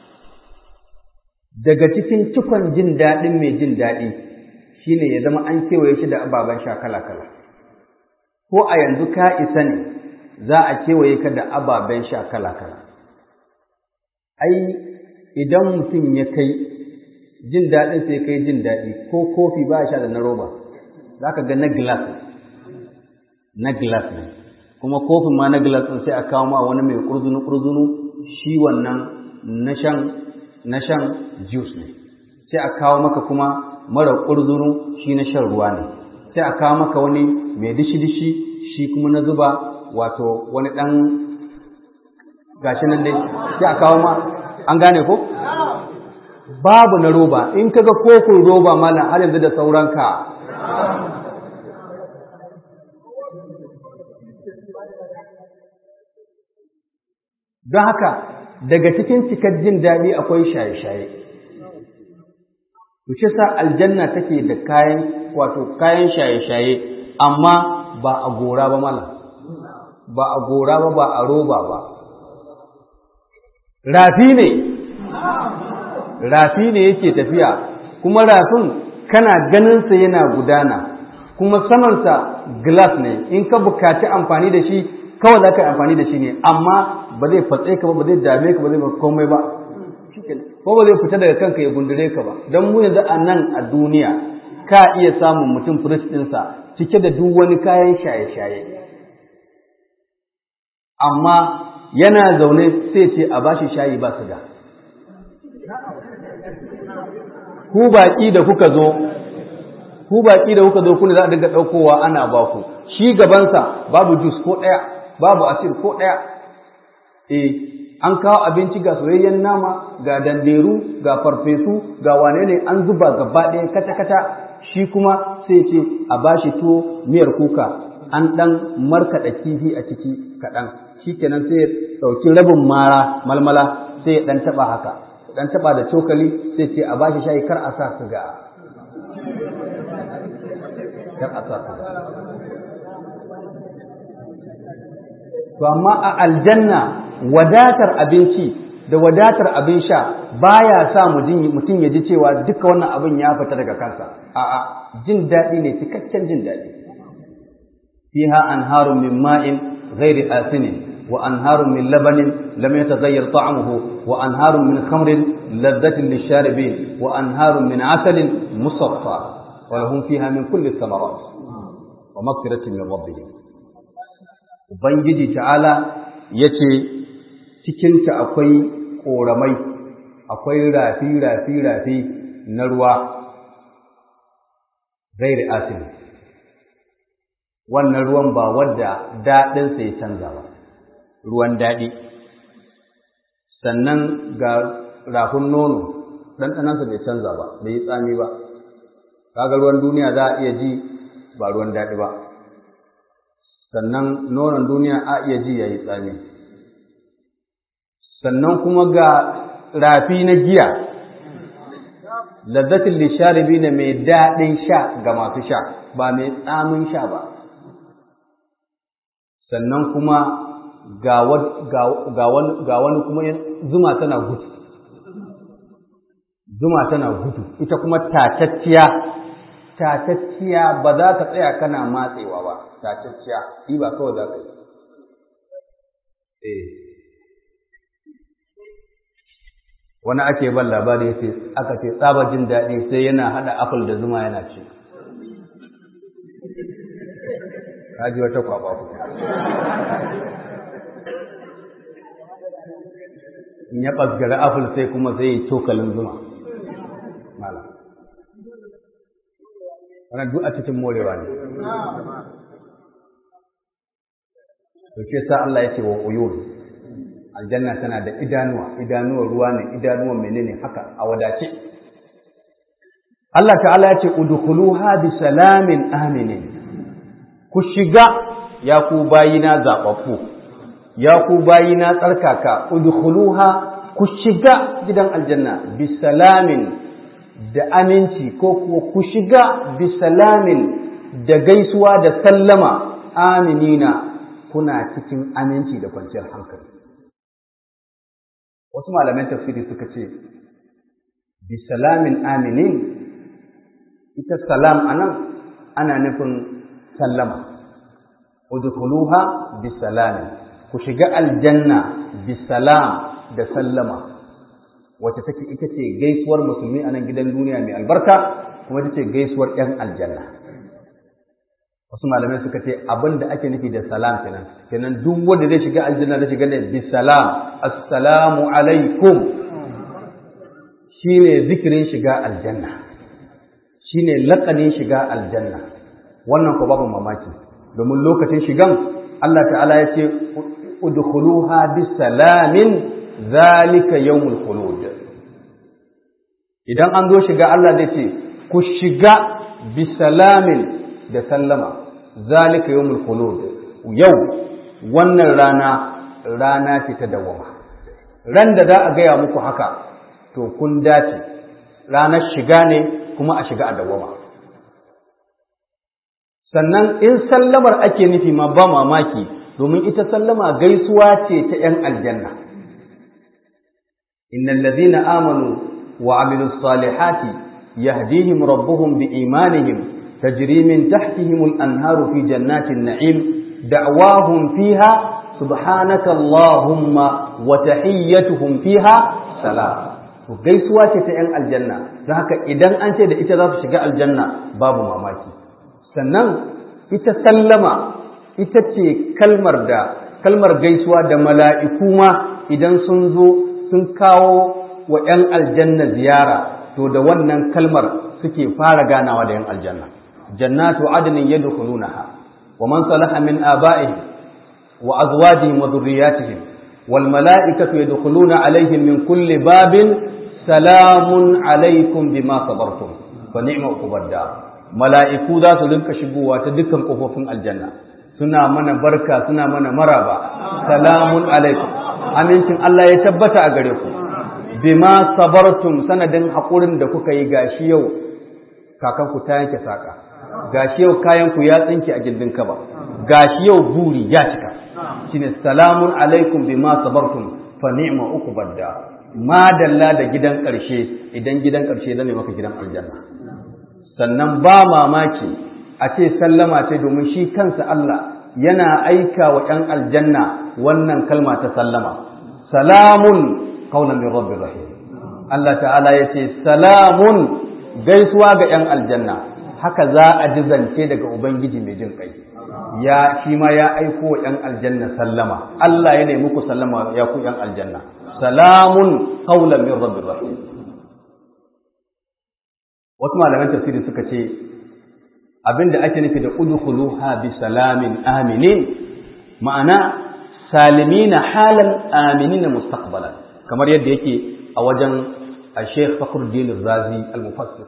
Daga cikin cikon jin daɗin mai jin daɗi shine ya zama an kewaye shi da ababen sha kala-kala. Ko a yanzu ka isa ne za a kewaye ka da ababen sha kala-kala. Ai idan mutum ya kai jin daɗin sai kai jin daɗi ko kofi ba sha da na roba za ka ga na glass na glass ne kuma kofin ma na glass ɗin sai a kawo ma wani mai ƙurzunu ƙurzunu shi wannan na shan na shan juice ne sai a kawo maka kuma mara ƙurzunu shi na shan ruwa ne sai a kawo maka wani mai dishi dishi shi kuma na zuba wato wani ɗan gashi nan dai sai a kawo ma an gane ko babu na roba in kaga kofin roba malam har yanzu da sauranka don haka daga cikin cikar jin daɗi akwai shaye-shaye to shi sa aljanna take da kayan wato kayan shaye-shaye amma ba a gora ba malam ba a gora ba ba a roba ba rafi ne rafi ne yake tafiya kuma rafin kana ganinsa yana gudana kuma samansa glass ne in ka bukaci amfani da shi kawai za ka yi amfani da shi ne amma ba zai fatse ka ba ba zai dame ka ba zai ba komai ba shikenan ko ba zai fita daga kanka ya gundure ka ba. Don mu yanzu a nan a duniya ka iya samun mutum firist ɗinsa cike da duk wani kayan shaye-shaye, amma yana zaune sai ce a bashi shayi ba su ga. Ku baƙi da kuka zo, ku baƙi da kuka zo kuna za a dinga ɗaukowa ana ba ku, shi gabansa babu jus ko ɗaya, babu asir ko ɗaya. Eh, an kawo abinci ga soyayyen nama, ga danderu, ga farfesu, ga wane ne an zuba gaba ɗaya kata-kata, shi kuma sai ce a bashi tuwo miyar kuka, an ɗan markaɗa kifi a ciki kaɗan, shi kenan sai ya ɗauki rabin mara malmala sai ya ɗan taɓa haka, ɗan taɓa da cokali sai ce a bashi shayi kar a sa suga. Kar a sa suga. To amma a aljanna wadatar abinci da wadatar abin sha baya sa mutum ya ji cewa duka wannan abin ya fita daga kansa. A'a, jin daɗi ne, cikakken jin daɗi. Fiha anharun min ma'in ghairi asinin wa anharun min labanin lam yataghayyar ta'amuhu wa anharun min khamrin ladhatin lisharibin wa anharun min asalin musaffa wa lahum fiha min kulli thamarat wa maghfiratin min rabbihim. Ubangiji ta'ala yace cikinta akwai ƙoramai, akwai rafi-rafi-rafi na ruwa gairi asiri. Wannan ruwan ba wadda daɗinsa ya canza ba, ruwan daɗi. Sannan ga rafin nono, ɗanɗanansa bai canza ba, bai yi tsami ba. Kaga ruwan duniya za a iya ji ba ruwan daɗi ba. Sannan nonon duniya a iya ji ya yi tsami. Sannan kuma ga rafi na giya, lazzatin lisharibi ne mai daɗin sha ga masu sha, ba mai tsamin sha ba. Sannan kuma ga wani kuma zuma tana gudu, zuma tana gudu, ita kuma tatacciya, tatacciya ba za ka tsaya kana matsewa ba, tatacciya, yi ba kawai za ka yi. Eh. Wani ake ban labari sai aka ce tsaba jin daɗi sai yana haɗa apple da zuma yana ci. Kaji wata kwaba ku. In ya ɓasgara apple sai kuma sai yi cokalin zuma. Malam. Wannan duk a cikin morewa ne. To ke sa Allah ya ce wa uyun. Aljanna tana da idanuwa, idanuwa ruwa ne, idanuwa menene haka a wadace. Allah ta'ala ya ce udkhuluha bi salamin aminin. Ku shiga ya ku bayina zababbu, ya ku bayina tsarkaka, udkhuluha ku shiga gidan aljanna bi salamin da aminci ko kuwa ku shiga bi salamin da gaisuwa da sallama aminina kuna cikin aminci da kwanciyar hankali. Wasu malaman tafsiri suka ce, bi salamin aminin, ita salam anan ana nufin sallama, udkhuluha bi salamin, ku shiga aljanna bi salam da sallama, wacce take ita ce gaisuwar musulmi a nan gidan duniya mai albarka, kuma ita ce gaisuwar ‘yan aljanna. Wasu malamai suka ce abin da ake nufi da salam kenan kenan duk wanda zai shiga aljanna zai shiga da bi salam, assalamu alaikum, shine zikirin shiga aljanna, shine laqanin shiga aljanna. Wannan ko babu mamaki domin lokacin shigan Allah ta'ala ya ce udkhuluha bi salamin zalika yawmul khulud. Idan an zo shiga Allah zai ce ku shiga bi salamin da sallama, zalika yawmul khulud, yau wannan rana rana ce ta dawama. Ran da za a gaya muku haka to kun dace, ranar shiga ne kuma a shiga a dawama. Sannan in sallamar ake nufi ma ba mamaki, domin ita sallama gaisuwa ce ta ‘yan aljanna. Innal ladhina amanu wa amilus salihati yahdihim rabbuhum bi imanihim تجري من تحتهم الأنهار في جنات النعيم دعواهم فيها سبحانك اللهم وتحيتهم فيها سلام. to gaisuwa ce ta 'yan aljanna, don haka idan an ce da ita za su shiga aljanna babu mamaki. Sannan ita sallama ita ce kalmar da kalmar gaisuwa da mala'iku ma idan sun zo sun kawo wa 'yan aljanna ziyara, to da wannan kalmar suke fara ganawa da 'yan aljanna. Jannatu adnin yadkhulunaha wa man salaha min aba'ihim wa azwajihim wa dhurriyyatihim wal mala'ikatu yadkhuluna alaihim min kulli babin salamun alaikum bima sabartum fa ni'ma uqbad dar. Mala'iku za su rinka shigowa ta dukkan kofofin aljanna, suna mana barka, suna mana maraba, salamun alaikum, amincin Allah ya tabbata a gare ku, bima sabartum, sanadin haƙurin da kuka yi. Gashi yau kakanku ta yanke saƙa, gashi yau kayanku ya tsinke a gindin kaba, gashi yau buri ya cika. Shine salamun alaikum bima sabartum fa ni'ma uqbad dar. Madalla da gidan ƙarshe idan gidan ƙarshe zame maka gidan aljanna. Sannan ba mamaki a ce sallama ce, domin shi kansa Allah yana aika wa ‘yan aljanna wannan kalma ta sallama, salamun qawlan min rabbir rahim. Allah ta'ala ya ce salamun gaisuwa ga ‘yan aljanna, haka za a ji zance daga Ubangiji mai jin kai. Ya shi ma ya aiko wa ‘yan aljanna sallama, Allah ya nemi ku sallama ya ku ‘yan aljanna, salamun qawlan min rabbir rahim. Wasu malaman tafsiri suka ce abinda ake nufi da udkhuluha bi salamin aminin, ma'ana salimina halan aminina mustaqbalan, kamar yadda yake a wajen Sheikh Fakhruddin Razi al-Mufassir.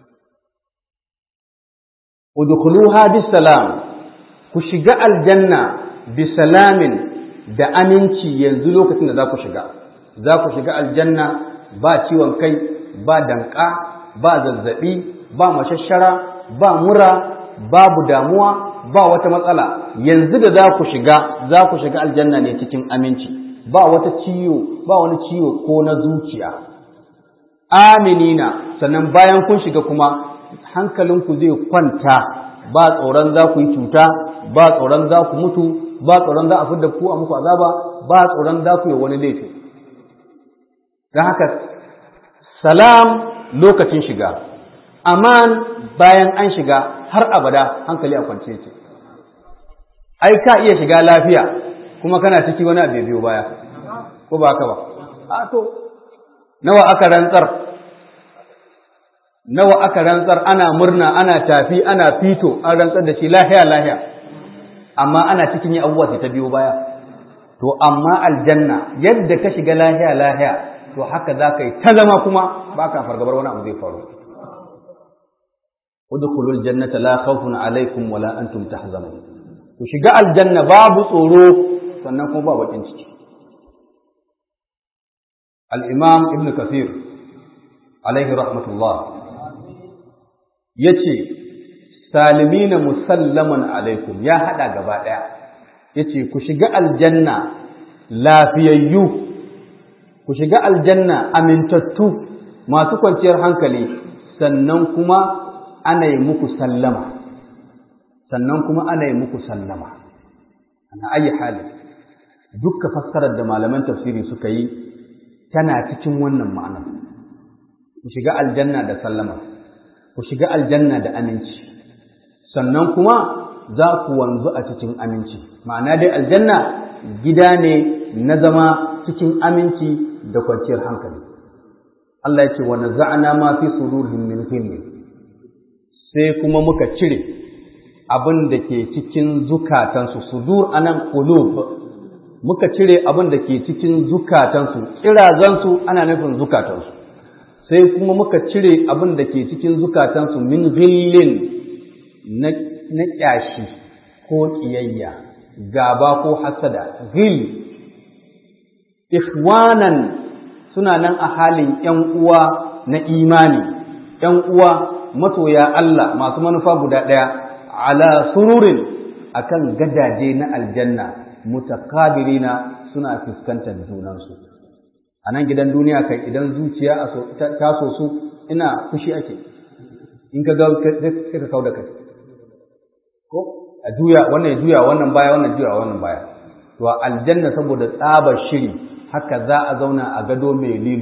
Udkhuluha bi salam, ku shiga aljanna bi salamin, da aminci. Yanzu lokacin da za ku shiga, za ku shiga aljanna ba ciwon kai, ba danka, ba zazzabi, ba mashashara, ba mura, babu damuwa, ba wata matsala. Yanzu da za ku shiga, za ku shiga aljanna ne cikin aminci, ba wata ciwo, ba wani ciwo ko na zuciya. Aminina, sannan bayan kun shiga kuma hankalinku zai kwanta, ba tsoron za ku yi cuta, ba tsoron za ku mutu, ba tsoron za a fidda ku a muku azaba, ba tsoron za ku yi wani laifi. Don haka salam lokacin shiga, aman bayan an shiga, har abada hankali a kwance ce. Ai ka iya shiga lafiya kuma kana ciki wani abu biyo baya, ko ba haka ba? A to nawa aka rantsar, nawa aka rantsar ana murna, ana tafi, ana fito, an rantsar da shi lahiya lahiya, amma ana cikin yi abubuwa sai ta biyo baya. To amma aljanna yadda ka shiga lahiya lahiya, to haka za ka yi ta zama kuma ba ka fargabar wani abu zai faru. Udkhulul jannata la khawfun alaikum wala antum tahzanun. Ku shiga aljanna babu tsoro, sannan kuma ba bakin ciki. Al-Imam Ibn Kathir alaihi rahmatullah yace salimina musallaman alaikum, ya hada gaba daya. Yace ku shiga aljanna lafiyayyu, ku shiga aljanna amintattu, masu kwanciyar hankali, sannan kuma ana yi muku sallama, sannan kuma ana yi muku sallama. Ana ayi hali, dukka fassarar da malaman tafsiri suka yi tana cikin wannan ma'anar. Ku shiga aljanna da sallama, ku shiga aljanna da aminci, sannan kuma za ku wanzu a cikin aminci. Ma'ana dai aljanna gida ne na zama cikin aminci da kwanciyar hankali. Allah ya ce wa naza'na ma fi sudurihim min ghillin, sai kuma muka cire abin da ke cikin zukatansu. Sudur anan qulub, muka cire abin da ke cikin zukatansu. Kirazansu ana nufin zukatansu. Sai kuma muka cire abin da ke cikin zukatansu min ghillin, na na kyashi ko kiyayya, gaba ko hasada. Ghill, ikhwanan, suna nan a halin ‘yan uwa na imani, ‘yan uwa masoya Allah masu manufa guda ɗaya, ala sururin, akan gadaje na aljanna, mutakabirina, suna fuskantar junansu. A nan gidan duniya kai idan zuciya ta so su, ina fushi ake, in ka ga sai ka kau da kai, ko a juya wannan ya juya wannan baya, wannan juya wannan baya. To aljanna saboda tsabar shiri, haka za a zauna a gado mai lilo,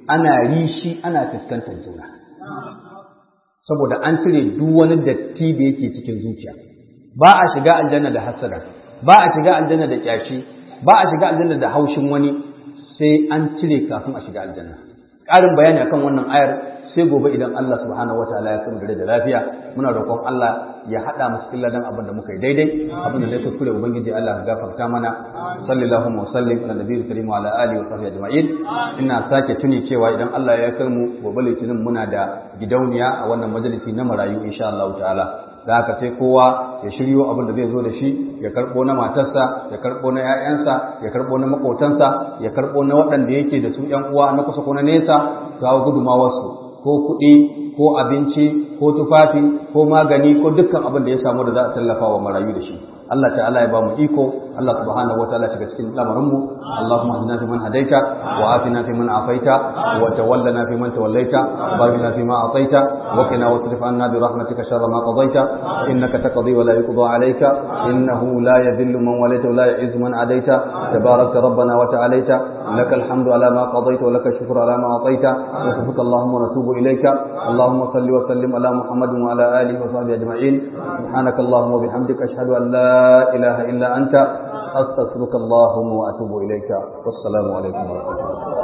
ana rishi ana fuskantar juna saboda an cire duk wani datti da yake cikin zuciya. Ba a shiga aljanna da hasada, ba a shiga aljanna da kyashi, ba a shiga aljanna da haushin wani, sai an cire kafin a shiga aljanna. Ƙarin bayani akan wannan ayar sai gobe idan Allah subhanahu wataala ya san da lafiya. Muna roƙon Allah ya haɗa mu cikin ladan abin da muka yi daidai, abin da zai kuskure ubangiji Allah ya gafarta mana. Sallallahu wa sallim ala nabiyil karim wa ala alihi wa sahbihi ajma'in. Ina sake tuni cewa idan Allah ya kai mu gobe litinin muna da gidauniya a wannan majalisi na marayu insha Allah ta'ala. Da haka sai kowa ya shiryo abin da zai zo da shi, ya karɓo na matarsa, ya karɓo na ‘ya'yansa, ya karɓo na maƙotansa, ya karɓo na waɗanda yake da su ‘yan uwa na kusa ko na nesa, kawo gudumawarsu ko kuɗi ko abinci ko tufafi ko magani ko dukkan abin da ya samu da za a tallafa wa marayu da shi. Allah ta'ala ya ba mu iko, Allah subhanahu wa ta'ala shiga cikin lamarin mu. Allahumma hdina fi man hadaita wa atina fi man afaita wa tawallana fi man tawallaita wa barik lana fi ma ataita wa qina wasrif anna bi rahmatika sharra ma qadaita innaka taqdi wa la yuqda alayka innahu la yadhillu man walayta wa la yu'izzu man adaita tabarakta rabbana wa ta'alaita lakal hamdu ala ma qadaita wa lakal shukru ala ma ataita wa subhanaka allahumma wa natubu ilayka allahumma salli wa sallim ala muhammadin wa ala alihi wa sahbihi ajma'in subhanaka allahumma wa bihamdika ashhadu an la إله إلا أنت أستغفرك اللهم وأتوب إليك والسلام عليكم ورحمة الله.